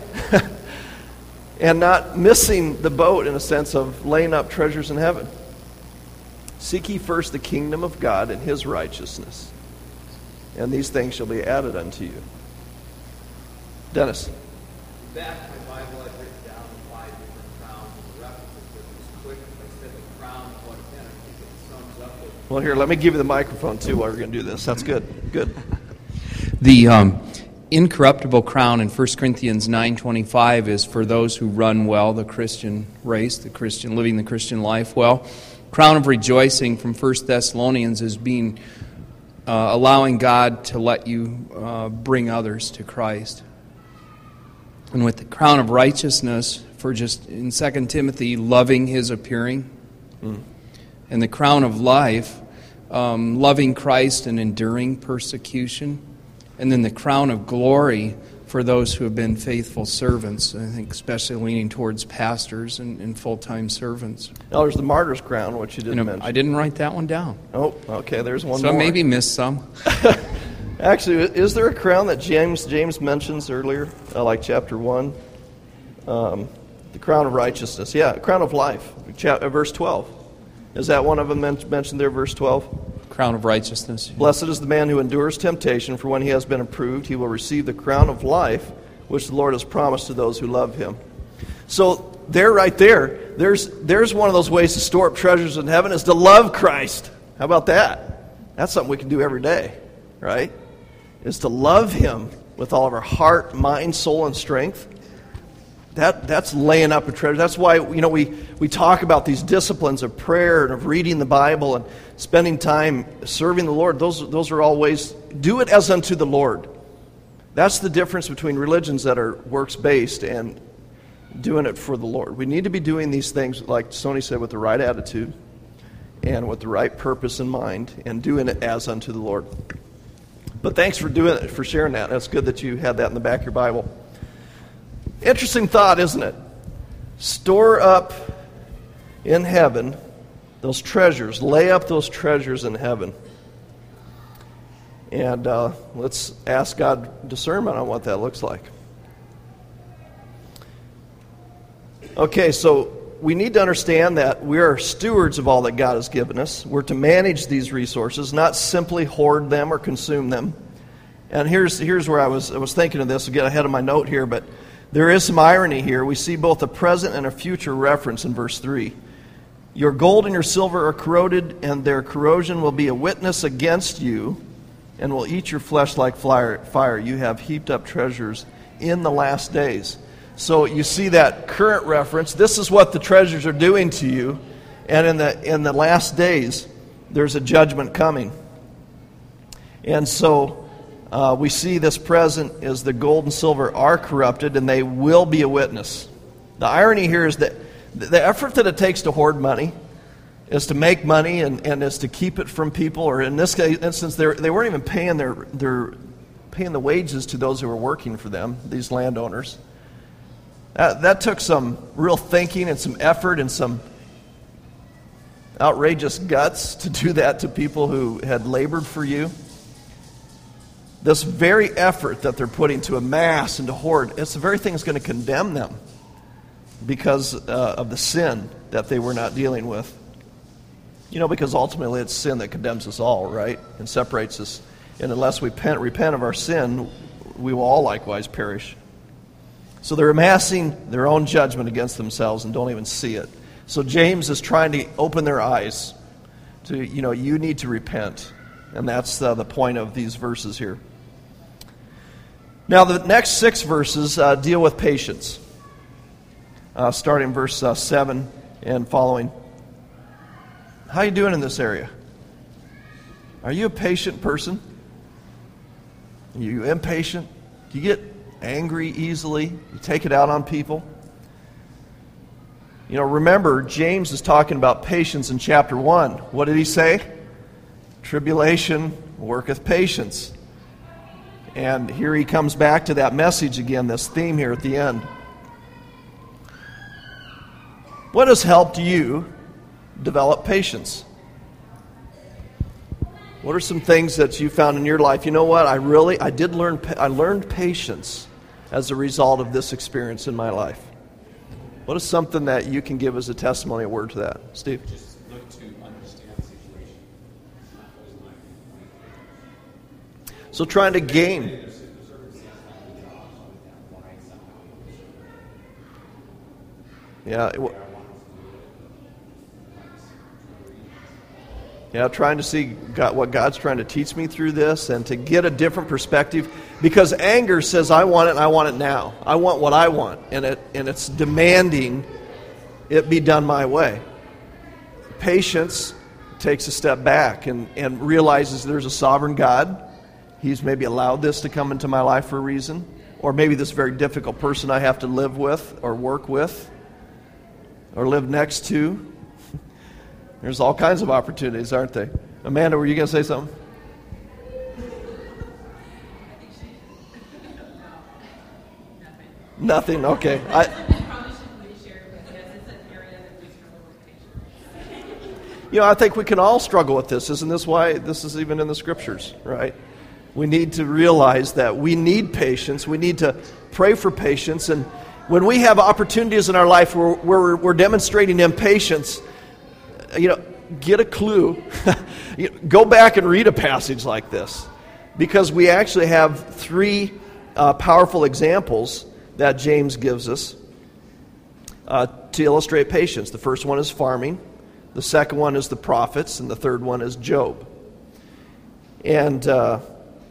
And not missing the boat in a sense of laying up treasures in heaven. Seek ye first the kingdom of God and his righteousness, and these things shall be added unto you. Dennis. Back in my Bible, I've written down five different crowns and the references, but it was quick. I said the crown of what then I think it sums up with. Well, here, let me give you the microphone, too, while we're going to do this. That's good. Good. The um, incorruptible crown in First Corinthians nine twenty-five is for those who run well, the Christian race, the Christian, living the Christian life well. Crown of rejoicing from First Thessalonians is being, uh, allowing God to let you uh, bring others to Christ. And with the crown of righteousness, for just in Second Timothy, loving his appearing. Mm. And the crown of life, um, loving Christ and enduring persecution. And then the crown of glory for those who have been faithful servants. I think especially leaning towards pastors and, and full-time servants. Now there's the martyr's crown, which you didn't you know, mention. I didn't write that one down. Oh, okay, there's one so more. So maybe missed some. Actually, is there a crown that James James mentions earlier, uh, like chapter one? Um, the crown of righteousness. Yeah, crown of life, cha- uh, verse twelve. Is that one of them men- mentioned there, verse twelve? Crown of righteousness. Blessed is the man who endures temptation, for when he has been approved, he will receive the crown of life, which the Lord has promised to those who love him. So there, right there, there's there's one of those ways to store up treasures in heaven is to love Christ. How about that? That's something we can do every day, right? Is to love him with all of our heart, mind, soul, and strength. That that's laying up a treasure. That's why, you know, we, we talk about these disciplines of prayer and of reading the Bible and spending time serving the Lord. Those those are all ways. Do it as unto the Lord. That's the difference between religions that are works-based and doing it for the Lord. We need to be doing these things, like Sony said, with the right attitude and with the right purpose in mind, and doing it as unto the Lord. But thanks for doing it, for sharing that. That's good that you had that in the back of your Bible. Interesting thought, isn't it? Store up in heaven those treasures. Lay up those treasures in heaven. And uh, let's ask God discernment on what that looks like. Okay, so we need to understand that we are stewards of all that God has given us. We're to manage these resources, not simply hoard them or consume them. And here's here's where I was I was thinking of this. I'll get ahead of my note here, but there is some irony here. We see both a present and a future reference in verse three. Your gold and your silver are corroded, and their corrosion will be a witness against you, and will eat your flesh like fire. You have heaped up treasures in the last days. So you see that current reference. This is what the treasures are doing to you. And in the in the last days, there's a judgment coming. And so uh, we see this present is the gold and silver are corrupted, and they will be a witness. The irony here is that the effort that it takes to hoard money is to make money and, and is to keep it from people. Or in this case, instance, they they weren't even paying their their paying the wages to those who were working for them, these landowners. That, that took some real thinking and some effort and some outrageous guts to do that to people who had labored for you. This very effort that they're putting to amass and to hoard, it's the very thing that's going to condemn them because uh, of the sin that they were not dealing with. You know, because ultimately it's sin that condemns us all, right? And separates us. And unless we repent, repent of our sin, we will all likewise perish. So they're amassing their own judgment against themselves and don't even see it. So James is trying to open their eyes to, you know, you need to repent. And that's uh, the point of these verses here. Now the next six verses uh, deal with patience. Uh, starting verse uh, seven and following. How are you doing in this area? Are you a patient person? Are you impatient? Do you get angry easily? You take it out on people? You know, remember, James is talking about patience in chapter one. What did he say? Tribulation worketh patience. And here he comes back to that message again, this theme here at the end. What has helped you develop patience? What are some things that you found in your life? You know what? I really, I did learn, I learned patience as a result of this experience in my life. What is something that you can give as a testimony, a word to that? Steve? Just look to understand So trying to gain. Yeah. It, Yeah, trying to see God, what God's trying to teach me through this and to get a different perspective. Because anger says, I want it and I want it now. I want what I want. And it and it's demanding it be done my way. Patience takes a step back and, and realizes there's a sovereign God. He's maybe allowed this to come into my life for a reason. Or maybe this very difficult person I have to live with or work with or live next to. There's all kinds of opportunities, aren't there? Amanda, were you going to say something? Nothing? Okay. I, you know, I think we can all struggle with this. Isn't this why this is even in the Scriptures, right? We need to realize that we need patience. We need to pray for patience. And when we have opportunities in our life where, where we're, we're demonstrating impatience, you know, get a clue. You know, go back and read a passage like this, because we actually have three uh, powerful examples that James gives us uh, to illustrate patience. The first one is farming, the second one is the prophets, and the third one is Job. And uh,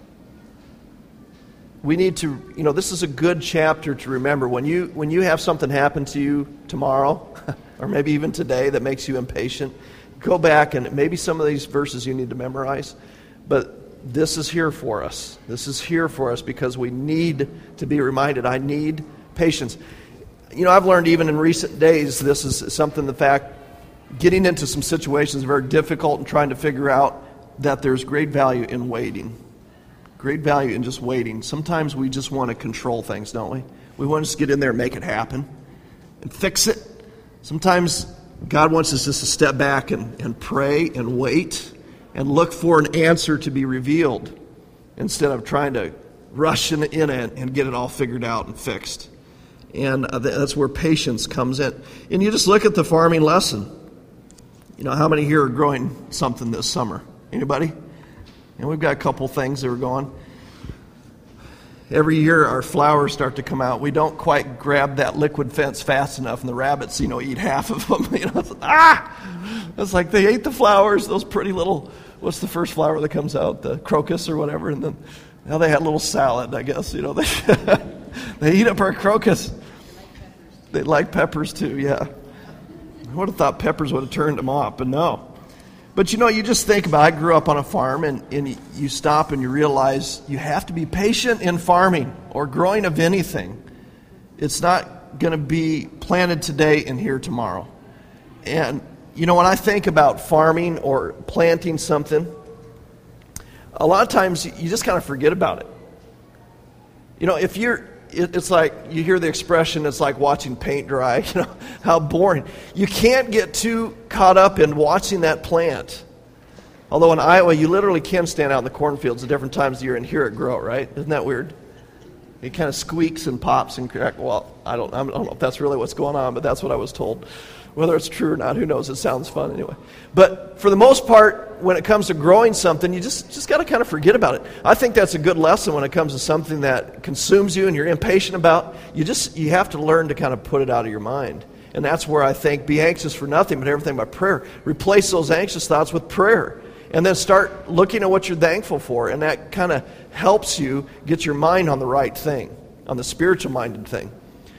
we need to, you know, this is a good chapter to remember. When you when you have something happen to you tomorrow, or maybe even today, that makes you impatient, go back and maybe some of these verses you need to memorize. But this is here for us. This is here for us because we need to be reminded. I need patience. You know, I've learned even in recent days, this is something, the fact, getting into some situations very difficult and trying to figure out that there's great value in waiting. Great value in just waiting. Sometimes we just want to control things, don't we? We want to just get in there and make it happen and fix it. Sometimes God wants us just to step back and, and pray and wait and look for an answer to be revealed instead of trying to rush in, in it and get it all figured out and fixed. And uh, that's where patience comes in. And you just look at the farming lesson. You know, how many here are growing something this summer? Anybody? And we've got a couple things that are going. Every year our flowers start to come out. We don't quite grab that liquid fence fast enough, and the rabbits, you know, eat half of them. You know, it's, ah! It's like they ate the flowers, those pretty little, what's the first flower that comes out? The crocus or whatever. And then now they had a little salad, I guess. You know, they, they eat up our crocus. They like peppers too, yeah. I would have thought peppers would have turned them off, but no. But you know, you just think about, I grew up on a farm, and, and you stop and you realize you have to be patient in farming or growing of anything. It's not going to be planted today and here tomorrow. And you know, when I think about farming or planting something, a lot of times you just kind of forget about it. You know, if you're, it's like, you hear the expression, it's like watching paint dry, you know, how boring. You can't get too caught up in watching that plant. Although in Iowa, you literally can stand out in the cornfields at different times of the year and hear it grow, right? Isn't that weird? It kind of squeaks and pops and cracks. Well, I don't, I don't know if that's really what's going on, but that's what I was told. Whether it's true or not, who knows? It sounds fun anyway. But for the most part, when it comes to growing something, you just, just got to kind of forget about it. I think that's a good lesson when it comes to something that consumes you and you're impatient about. You just you have to learn to kind of put it out of your mind. And that's where I think, be anxious for nothing, but everything by prayer. Replace those anxious thoughts with prayer. And then start looking at what you're thankful for. And that kind of helps you get your mind on the right thing, on the spiritual-minded thing.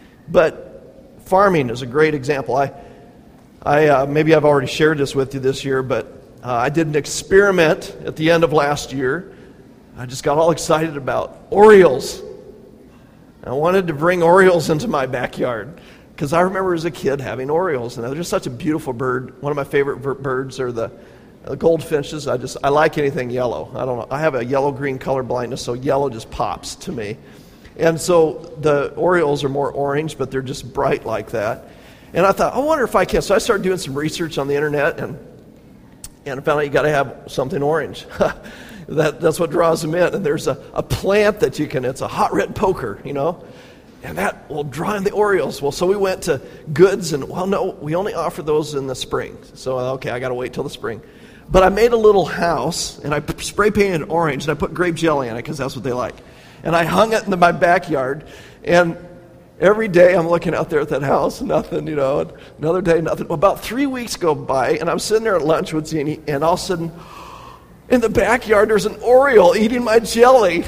But farming is a great example. I... I uh, maybe I've already shared this with you this year, but uh, I did an experiment at the end of last year. I just got all excited about Orioles. I wanted to bring Orioles into my backyard because I remember as a kid having Orioles, and they're just such a beautiful bird. One of my favorite ver- birds are the, the goldfinches. I just I like anything yellow. I don't know. I have a yellow-green color blindness, so yellow just pops to me. And so the Orioles are more orange, but they're just bright like that. And I thought, I wonder if I can. So I started doing some research on the internet, and and I found out you got to have something orange. that That's what draws them in. And there's a, a plant that you can, it's a hot red poker, you know, and that will draw in the Orioles. Well, so we went to Goods, and well, no, we only offer those in the spring. So, okay, I got to wait till the spring. But I made a little house, and I spray painted orange, and I put grape jelly on it because that's what they like. And I hung it in my backyard, and every day I'm looking out there at that house, nothing, you know. And another day, nothing. About three weeks go by, and I'm sitting there at lunch with Jeannie, and all of a sudden, in the backyard, there's an Oriole eating my jelly.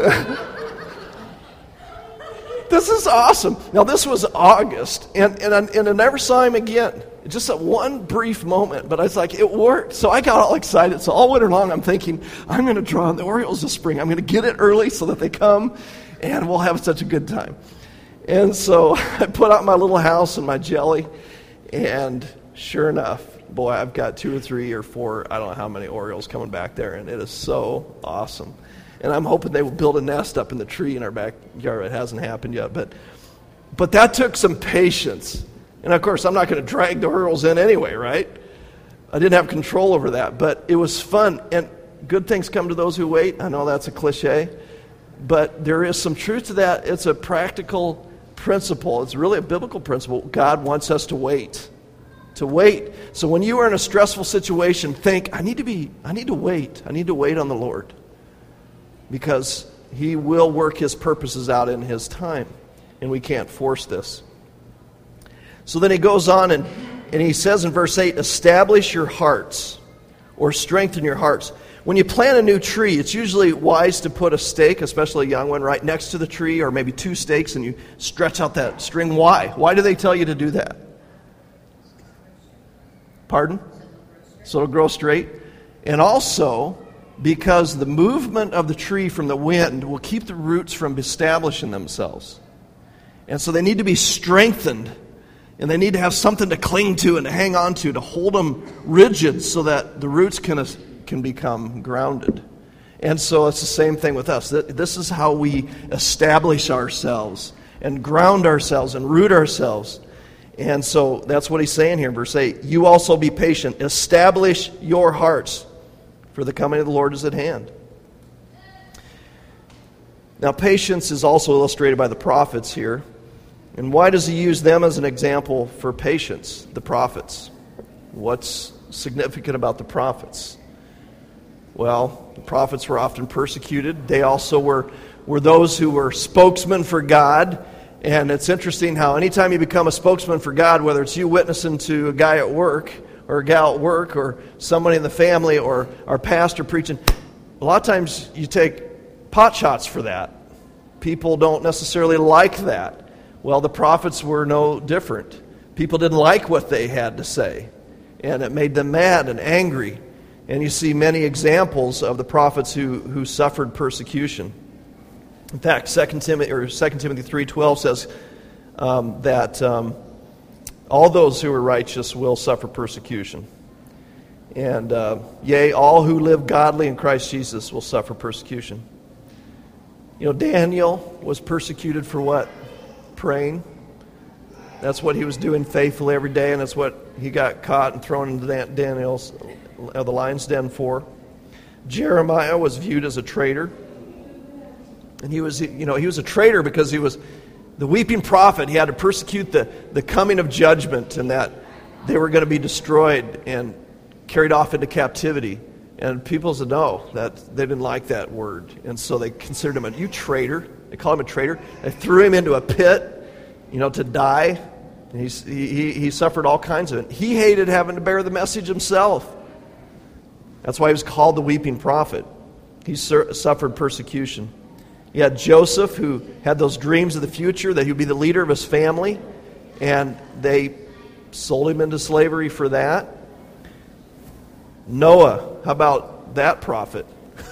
This is awesome. Now, this was August, and, and, I, and I never saw him again. Just a one brief moment, but I was like, it worked. So I got all excited. So all winter long, I'm thinking, I'm going to draw on the Orioles this spring. I'm going to get it early so that they come, and we'll have such a good time. And so I put out my little house and my jelly, and sure enough, boy, I've got two or three or four, I don't know how many Orioles coming back there, and it is so awesome. And I'm hoping they will build a nest up in the tree in our backyard. It hasn't happened yet, but but that took some patience. And of course, I'm not going to drag the Orioles in anyway, right? I didn't have control over that, but it was fun. And good things come to those who wait. I know that's a cliche, but there is some truth to that. It's a practical principle. It's really a biblical principle. God wants us to wait. To wait. So when you are in a stressful situation, think, I need to be, I need to wait. I need to wait on the Lord. Because He will work His purposes out in His time. And we can't force this. So then he goes on and, and he says in verse eight, establish your hearts or strengthen your hearts. When you plant a new tree, it's usually wise to put a stake, especially a young one, right next to the tree, or maybe two stakes, and you stretch out that string. Why? Why do they tell you to do that? Pardon? So it'll grow straight. And also, because the movement of the tree from the wind will keep the roots from establishing themselves. And so they need to be strengthened. And they need to have something to cling to and to hang on to, to hold them rigid so that the roots can, can become grounded. And so it's the same thing with us. This is how we establish ourselves and ground ourselves and root ourselves. And so that's what he's saying here in verse eight. You also be patient. Establish your hearts, for the coming of the Lord is at hand. Now, patience is also illustrated by the prophets here. And why does he use them as an example for patience, the prophets? What's significant about the prophets? Well, the prophets were often persecuted. They also were, were those who were spokesmen for God. And it's interesting how anytime you become a spokesman for God, whether it's you witnessing to a guy at work or a gal at work or somebody in the family or our pastor preaching, a lot of times you take pot shots for that. People don't necessarily like that. Well, the prophets were no different. People didn't like what they had to say, and it made them mad and angry. And you see many examples of the prophets who, who suffered persecution. In fact, Second Timothy or Second Timothy three twelve says um, that um, all those who are righteous will suffer persecution. And uh, yea, all who live godly in Christ Jesus will suffer persecution. You know, Daniel was persecuted for what? Praying. That's what he was doing faithfully every day, and that's what he got caught and thrown into Daniel's uh, the lion's den for. Jeremiah was viewed as a traitor, and he was, you know, he was a traitor because he was the weeping prophet. He had to persecute the the coming of judgment, and that they were going to be destroyed and carried off into captivity. And people said no, that they didn't like that word, and so they considered him a you traitor. They called him a traitor. They threw him into a pit, you know, to die. And he's, he, he suffered all kinds of it. He hated having to bear the message himself. That's why he was called the weeping prophet. He sur- suffered persecution. You had Joseph, who had those dreams of the future, that he would be the leader of his family. And they sold him into slavery for that. Noah, how about that prophet?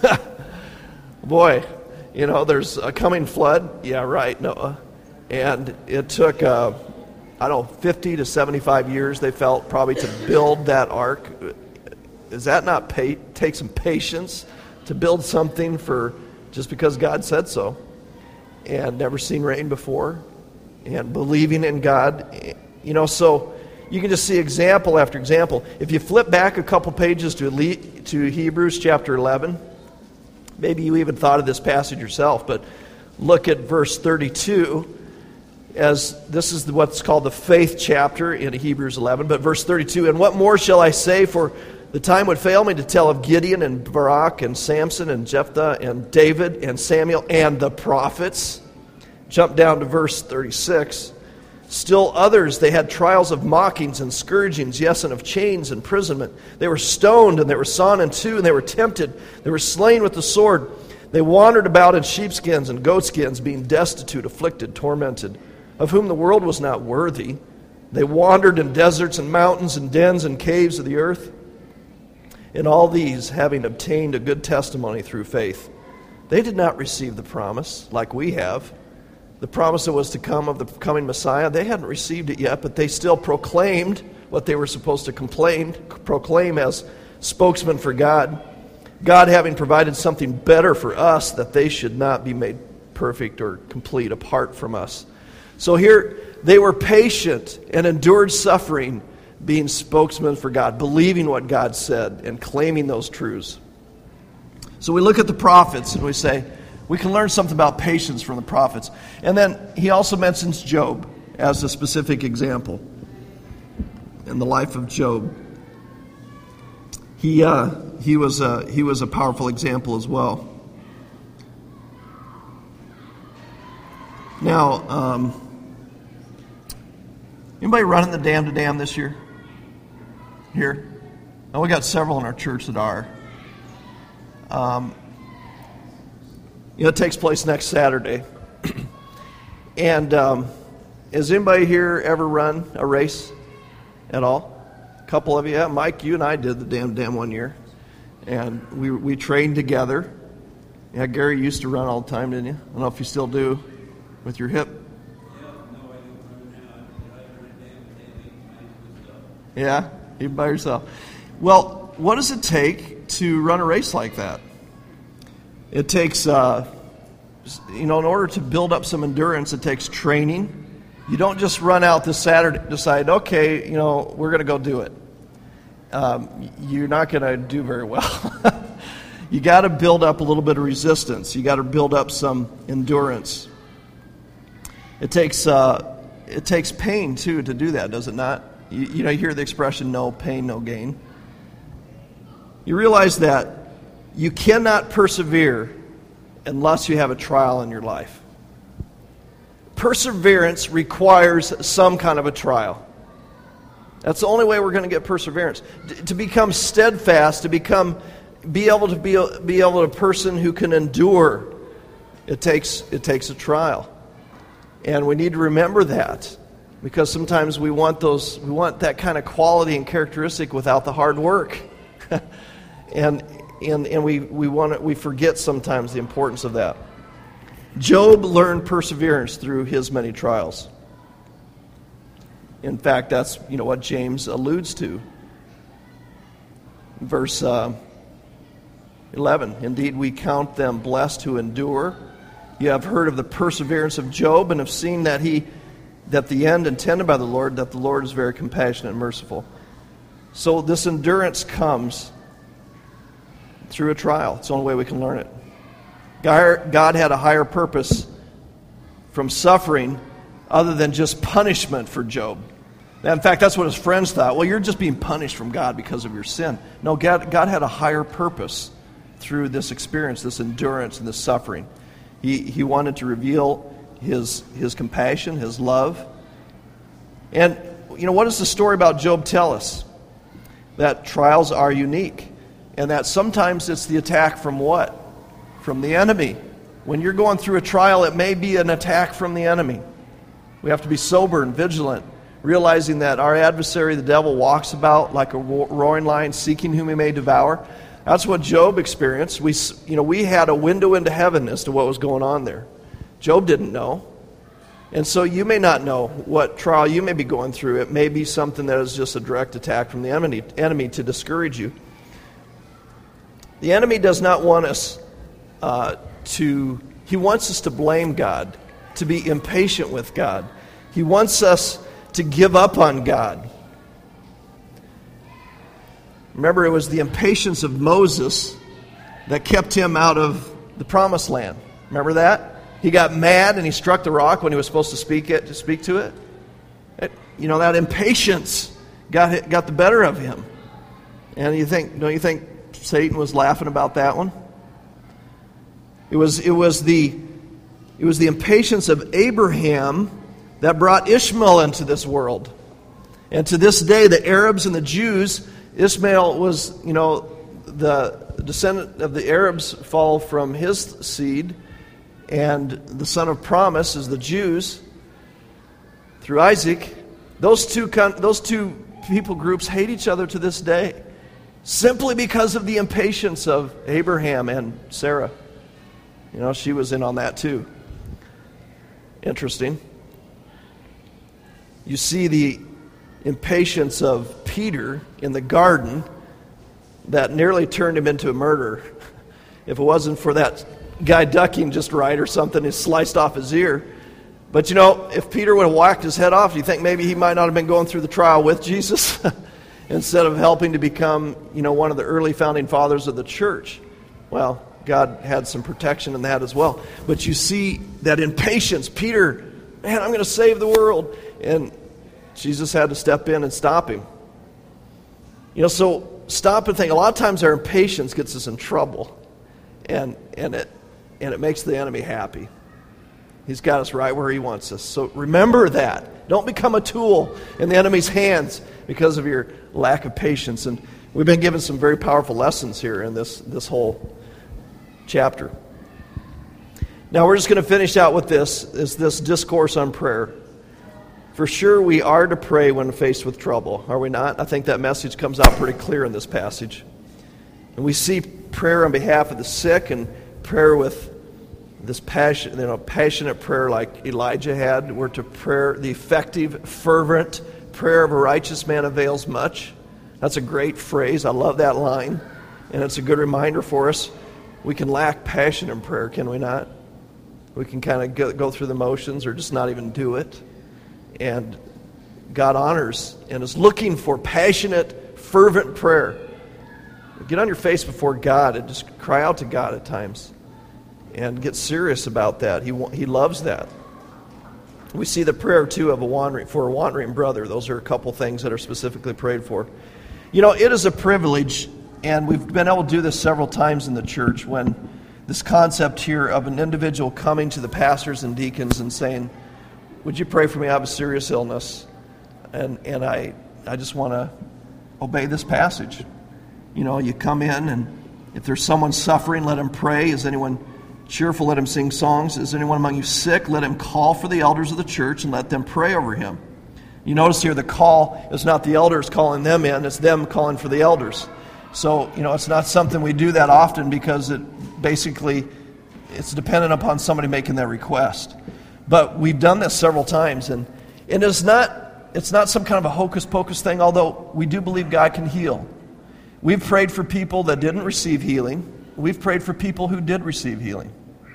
Boy, you know, there's a coming flood. Yeah, right, Noah. And it took, uh, I don't know, fifty to seventy-five years, they felt, probably to build that ark. Does that not pay, take some patience to build something for just because God said so? And never seen rain before. And believing in God. You know, so you can just see example after example. If you flip back a couple pages to, to Hebrews chapter eleven, maybe you even thought of this passage yourself, but look at verse thirty-two, as this is what's called the faith chapter in Hebrews eleven, but verse thirty-two, and what more shall I say, for The time would fail me to tell of Gideon and Barak and Samson and Jephthah and David and Samuel and the prophets. Jump down to verse thirty-six. Still others, they had trials of mockings and scourgings, yes, and of chains and imprisonment. They were stoned, and they were sawn in two, and they were tempted. They were slain with the sword. They wandered about in sheepskins and goatskins, being destitute, afflicted, tormented, of whom the world was not worthy. They wandered in deserts and mountains and dens and caves of the earth. In all these, having obtained a good testimony through faith, they did not receive the promise like we have. The promise that was to come of the coming Messiah, they hadn't received it yet, but they still proclaimed what they were supposed to complain, proclaim as spokesmen for God. God having provided something better for us, that they should not be made perfect or complete apart from us. So here, they were patient and endured suffering, being spokesmen for God, believing what God said and claiming those truths. So we look at the prophets and we say, we can learn something about patience from the prophets. And then he also mentions Job as a specific example in the life of Job. He uh, he was a, he was a powerful example as well. Now, um, anybody running the Dam to Dam this year? Here? Oh, we got several in our church that are. Um, you know, it takes place next Saturday. And um, has anybody here ever run a race at all? A couple of you. Yeah, Mike, you and I did the Dam to Dam one year. And we we trained together. Yeah, Gary used to run all the time, didn't you? I don't know if you still do with your hip. Yeah, you by yourself. Well, what does it take to run a race like that? It takes, uh, you know, in order to build up some endurance, it takes training. You don't just run out this Saturday, decide, okay, you know, we're going to go do it. Um, you're not going to do very well. You got to build up a little bit of resistance. You got to build up some endurance. It takes uh, it takes pain too to do that, does it not? You, you know, you hear the expression, no pain, no gain. You realize that you cannot persevere unless you have a trial in your life. Perseverance requires some kind of a trial. That's the only way we're going to get perseverance. D- to become steadfast, to become, be able to be, a, be able to be a person who can endure, it takes it takes a trial. And we need to remember that, because sometimes we want those, we want that kind of quality and characteristic without the hard work, and and and we we want to, we forget sometimes the importance of that. Job learned perseverance through his many trials. In fact, that's you know what James alludes to. Verse uh, eleven. Indeed, we count them blessed who endure. You have heard of the perseverance of Job, and have seen that he, that the end intended by the Lord, that the Lord is very compassionate and merciful. So this endurance comes through a trial. It's the only way we can learn it. God had a higher purpose from suffering other than just punishment for Job. In fact, that's what his friends thought. Well, you're just being punished from God because of your sin. No, God, God had a higher purpose through this experience, this endurance, and this suffering. He he wanted to reveal his his compassion, his love. And, you know, what does the story about Job tell us? That trials are unique. And that sometimes it's the attack from what? From the enemy. When you're going through a trial, it may be an attack from the enemy. We have to be sober and vigilant, realizing that our adversary, the devil, walks about like a roaring lion, seeking whom he may devour. That's what Job experienced. We, you know, we had a window into heaven as to what was going on there. Job didn't know. And so you may not know what trial you may be going through. It may be something that is just a direct attack from the enemy, enemy to discourage you. The enemy does not want us uh, to, he wants us to blame God, to be impatient with God. He wants us to give up on God. Remember, it was the impatience of Moses that kept him out of the promised land. Remember that? He got mad and he struck the rock when he was supposed to speak it, to speak to it. it you know, that impatience got got the better of him. And you think, don't you think Satan was laughing about that one? It was, it was the, it was the impatience of Abraham that brought Ishmael into this world. And to this day, the Arabs and the Jews, Ishmael was, you know, the descendant of the Arabs fall from his seed, and the son of promise is the Jews through Isaac. Those two, those two people groups hate each other to this day, simply because of the impatience of Abraham and Sarah. You know, she was in on that too. Interesting. You see the impatience of Peter in the garden that nearly turned him into a murderer. If it wasn't for that guy ducking just right or something, he sliced off his ear. But you know, if Peter would have whacked his head off, do you think maybe he might not have been going through the trial with Jesus instead of helping to become, you know, one of the early founding fathers of the church? Well, God had some protection in that as well. But you see that impatience. Peter, man, I'm going to save the world. And Jesus had to step in and stop him. You know, so stop and think. A lot of times our impatience gets us in trouble. And and it and it makes the enemy happy. He's got us right where he wants us. So remember that. Don't become a tool in the enemy's hands because of your lack of patience. And we've been given some very powerful lessons here in this, this whole chapter. Now we're just going to finish out with this, is this discourse on prayer. For sure we are to pray when faced with trouble, are we not? I think that message comes out pretty clear in this passage. And we see prayer on behalf of the sick and prayer with this passion, you know, passionate prayer like Elijah had. We're to pray the effective, fervent prayer of a righteous man avails much. That's a great phrase. I love that line. And it's a good reminder for us. We can lack passion in prayer, can we not? We can kind of go, go through the motions or just not even do it. And God honors and is looking for passionate, fervent prayer. Get on your face before God and just cry out to God at times. And get serious about that. He He loves that. We see the prayer, too, of a wandering for a wandering brother. Those are a couple things that are specifically prayed for. You know, it is a privilege, and we've been able to do this several times in the church, when this concept here of an individual coming to the pastors and deacons and saying, would you pray for me? I have a serious illness, and and I I just want to obey this passage. You know, you come in, and if there's someone suffering, let him pray. Is anyone cheerful? Let him sing songs. Is anyone among you sick? Let him call for the elders of the church and let them pray over him. You notice here the call is not the elders calling them in, it's them calling for the elders. So, you know, it's not something we do that often because it basically, it's dependent upon somebody making that request. But we've done this several times, and, and it's not it's not some kind of a hocus-pocus thing, although we do believe God can heal. We've prayed for people that didn't receive healing. We've prayed for people who did receive healing.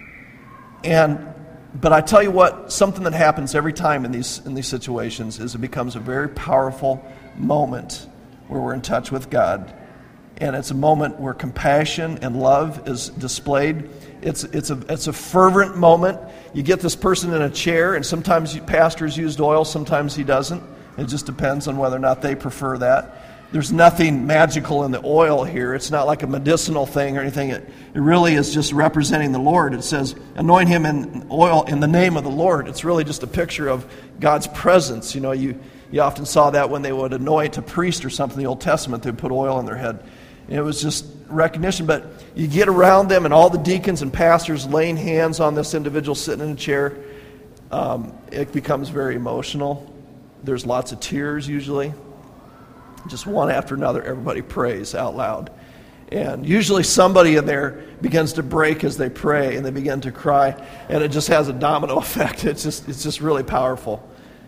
And but I tell you what, something that happens every time in these in these situations is it becomes a very powerful moment where we're in touch with God. And it's a moment where compassion and love is displayed. It's it's a it's a fervent moment. You get this person in a chair, and sometimes you, pastors used oil, sometimes he doesn't. It just depends on whether or not they prefer that. There's nothing magical in the oil here. It's not like a medicinal thing or anything. It, it really is just representing the Lord. It says, anoint him in oil in the name of the Lord. It's really just a picture of God's presence. You know, you, you often saw that when they would anoint a priest or something in the Old Testament, they'd put oil on their head. And it was just recognition. But you get around them, and all the deacons and pastors laying hands on this individual sitting in a chair. Um, it becomes very emotional. There's lots of tears usually. Just one after another, everybody prays out loud. And usually somebody in there begins to break as they pray, and they begin to cry, and it just has a domino effect. It's just it's just really powerful.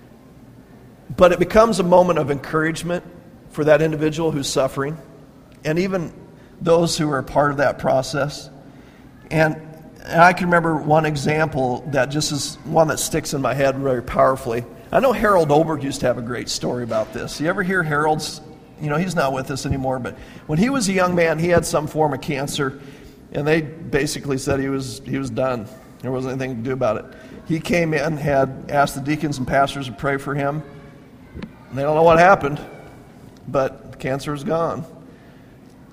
But it becomes a moment of encouragement for that individual who's suffering, and even those who are part of that process. And, and I can remember one example that just is one that sticks in my head very powerfully. I know Harold Oberg used to have a great story about this. You ever hear Harold's, you know, he's not with us anymore, but when he was a young man, he had some form of cancer, and they basically said he was he was done. There wasn't anything to do about it. He came in, had asked the deacons and pastors to pray for him, and they don't know what happened, but the cancer is gone.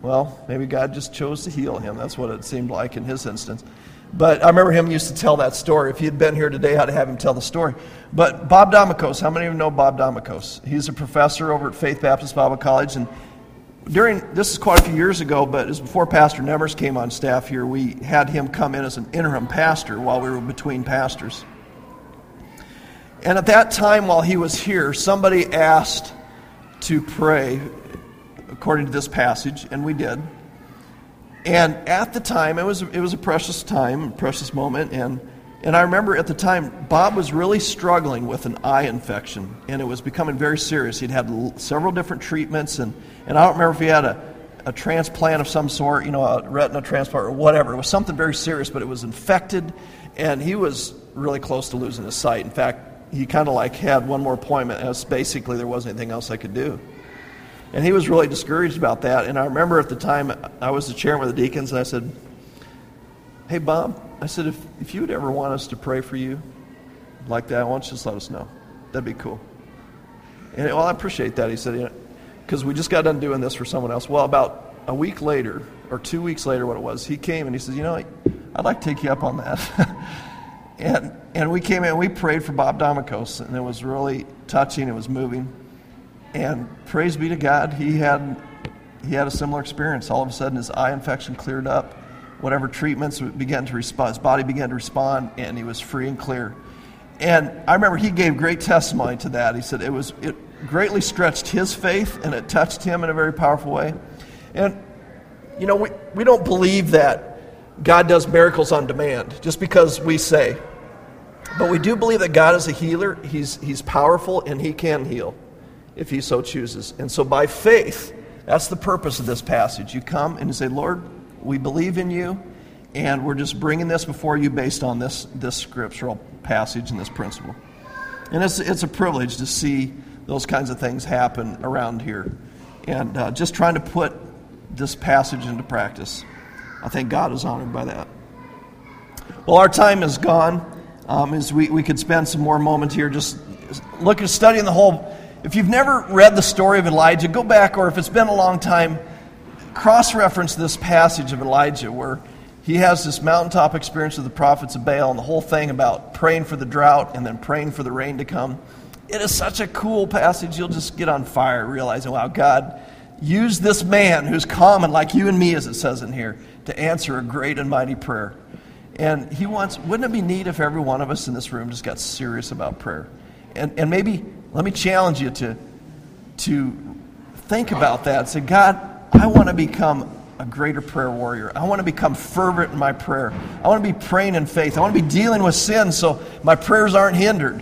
Well, maybe God just chose to heal him. That's what it seemed like in his instance. But I remember him used to tell that story. If he had been here today, I'd have him tell the story. But Bob Domikos, how many of you know Bob Domikos? He's a professor over at Faith Baptist Bible College. And during, this is quite a few years ago, but it was before Pastor Nemers came on staff here, we had him come in as an interim pastor while we were between pastors. And at that time while he was here, somebody asked to pray according to this passage, and we did. And at the time, it was it was a precious time, a precious moment, and and I remember at the time, Bob was really struggling with an eye infection, and it was becoming very serious. He'd had l- several different treatments, and, and I don't remember if he had a, a transplant of some sort, you know, a retina transplant or whatever. It was something very serious, but it was infected, and he was really close to losing his sight. In fact, he kind of like had one more appointment, as basically there wasn't anything else I could do. And he was really discouraged about that. And I remember at the time, I was the chairman of the deacons, and I said, hey, Bob, I said, if, if you would ever want us to pray for you like that, why don't you just let us know? That'd be cool. And, well, I appreciate that. He said, you know, because we just got done doing this for someone else. Well, about a week later, or two weeks later, what it was, he came and he said, you know, I'd like to take you up on that. and and we came in and we prayed for Bob Domikos, and it was really touching. It was moving. And praise be to God, he had he had a similar experience. All of a sudden, his eye infection cleared up. Whatever treatments began to respond, his body began to respond, and he was free and clear. And I remember he gave great testimony to that. He said it was it greatly stretched his faith, and it touched him in a very powerful way. And, you know, we, we don't believe that God does miracles on demand, just because we say. But we do believe that God is a healer. He's He's powerful, and he can heal if he so chooses. And so by faith, that's the purpose of this passage. You come and you say, Lord, we believe in you, and we're just bringing this before you based on this, this scriptural passage and this principle. And it's, it's a privilege to see those kinds of things happen around here. And uh, just trying to put this passage into practice. I think God is honored by that. Well, our time is gone. Um, as we, we could spend some more moments here just looking, studying the whole. If you've never read the story of Elijah, go back, or if it's been a long time, cross-reference this passage of Elijah where he has this mountaintop experience with the prophets of Baal and the whole thing about praying for the drought and then praying for the rain to come. It is such a cool passage. You'll just get on fire realizing, wow, God used this man who's common like you and me, as it says in here, to answer a great and mighty prayer. And he wants, wouldn't it be neat if every one of us in this room just got serious about prayer? And and maybe, let me challenge you to, to think about that. Say, God, I want to become a greater prayer warrior. I want to become fervent in my prayer. I want to be praying in faith. I want to be dealing with sin so my prayers aren't hindered.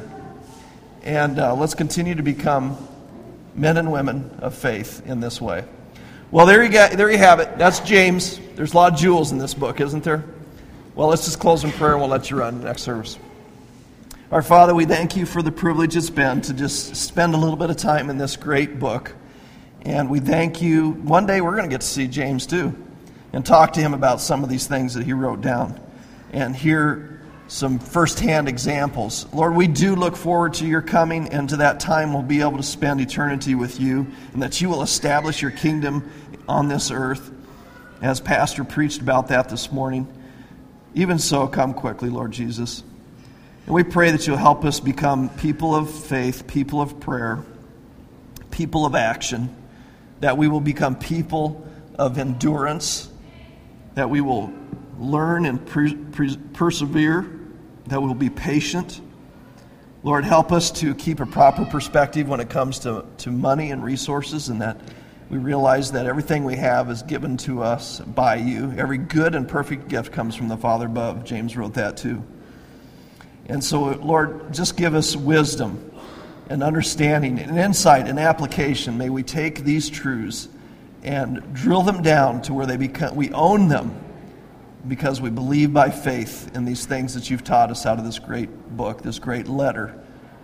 And uh, let's continue to become men and women of faith in this way. Well, there you go. There you have it. That's James. There's a lot of jewels in this book, isn't there? Well, let's just close in prayer and we'll let you run the next service. Our Father, we thank you for the privilege it's been to just spend a little bit of time in this great book. And we thank you. One day we're going to get to see James too and talk to him about some of these things that he wrote down and hear some firsthand examples. Lord, we do look forward to your coming, and to that time we'll be able to spend eternity with you, and that you will establish your kingdom on this earth, as Pastor preached about that this morning. Even so, come quickly, Lord Jesus. And we pray that you'll help us become people of faith, people of prayer, people of action, that we will become people of endurance, that we will learn and pre- pre- persevere, that we will be patient. Lord, help us to keep a proper perspective when it comes to, to money and resources, and that we realize that everything we have is given to us by you. Every good and perfect gift comes from the Father above. James wrote that too. And so, Lord, just give us wisdom and understanding and insight and application. May we take these truths and drill them down to where they become, we own them, because we believe by faith in these things that you've taught us out of this great book, this great letter.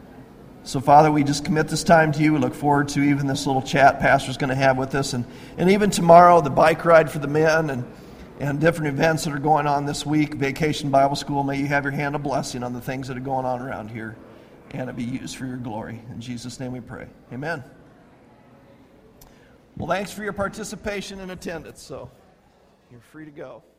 So, Father, we just commit this time to you. We look forward to even this little chat Pastor's going to have with us. And, and even tomorrow, the bike ride for the men and, and different events that are going on this week, Vacation Bible School. May you have your hand of blessing on the things that are going on around here, and it be used for your glory. In Jesus' name we pray. Amen. Well, thanks for your participation and attendance. So you're free to go.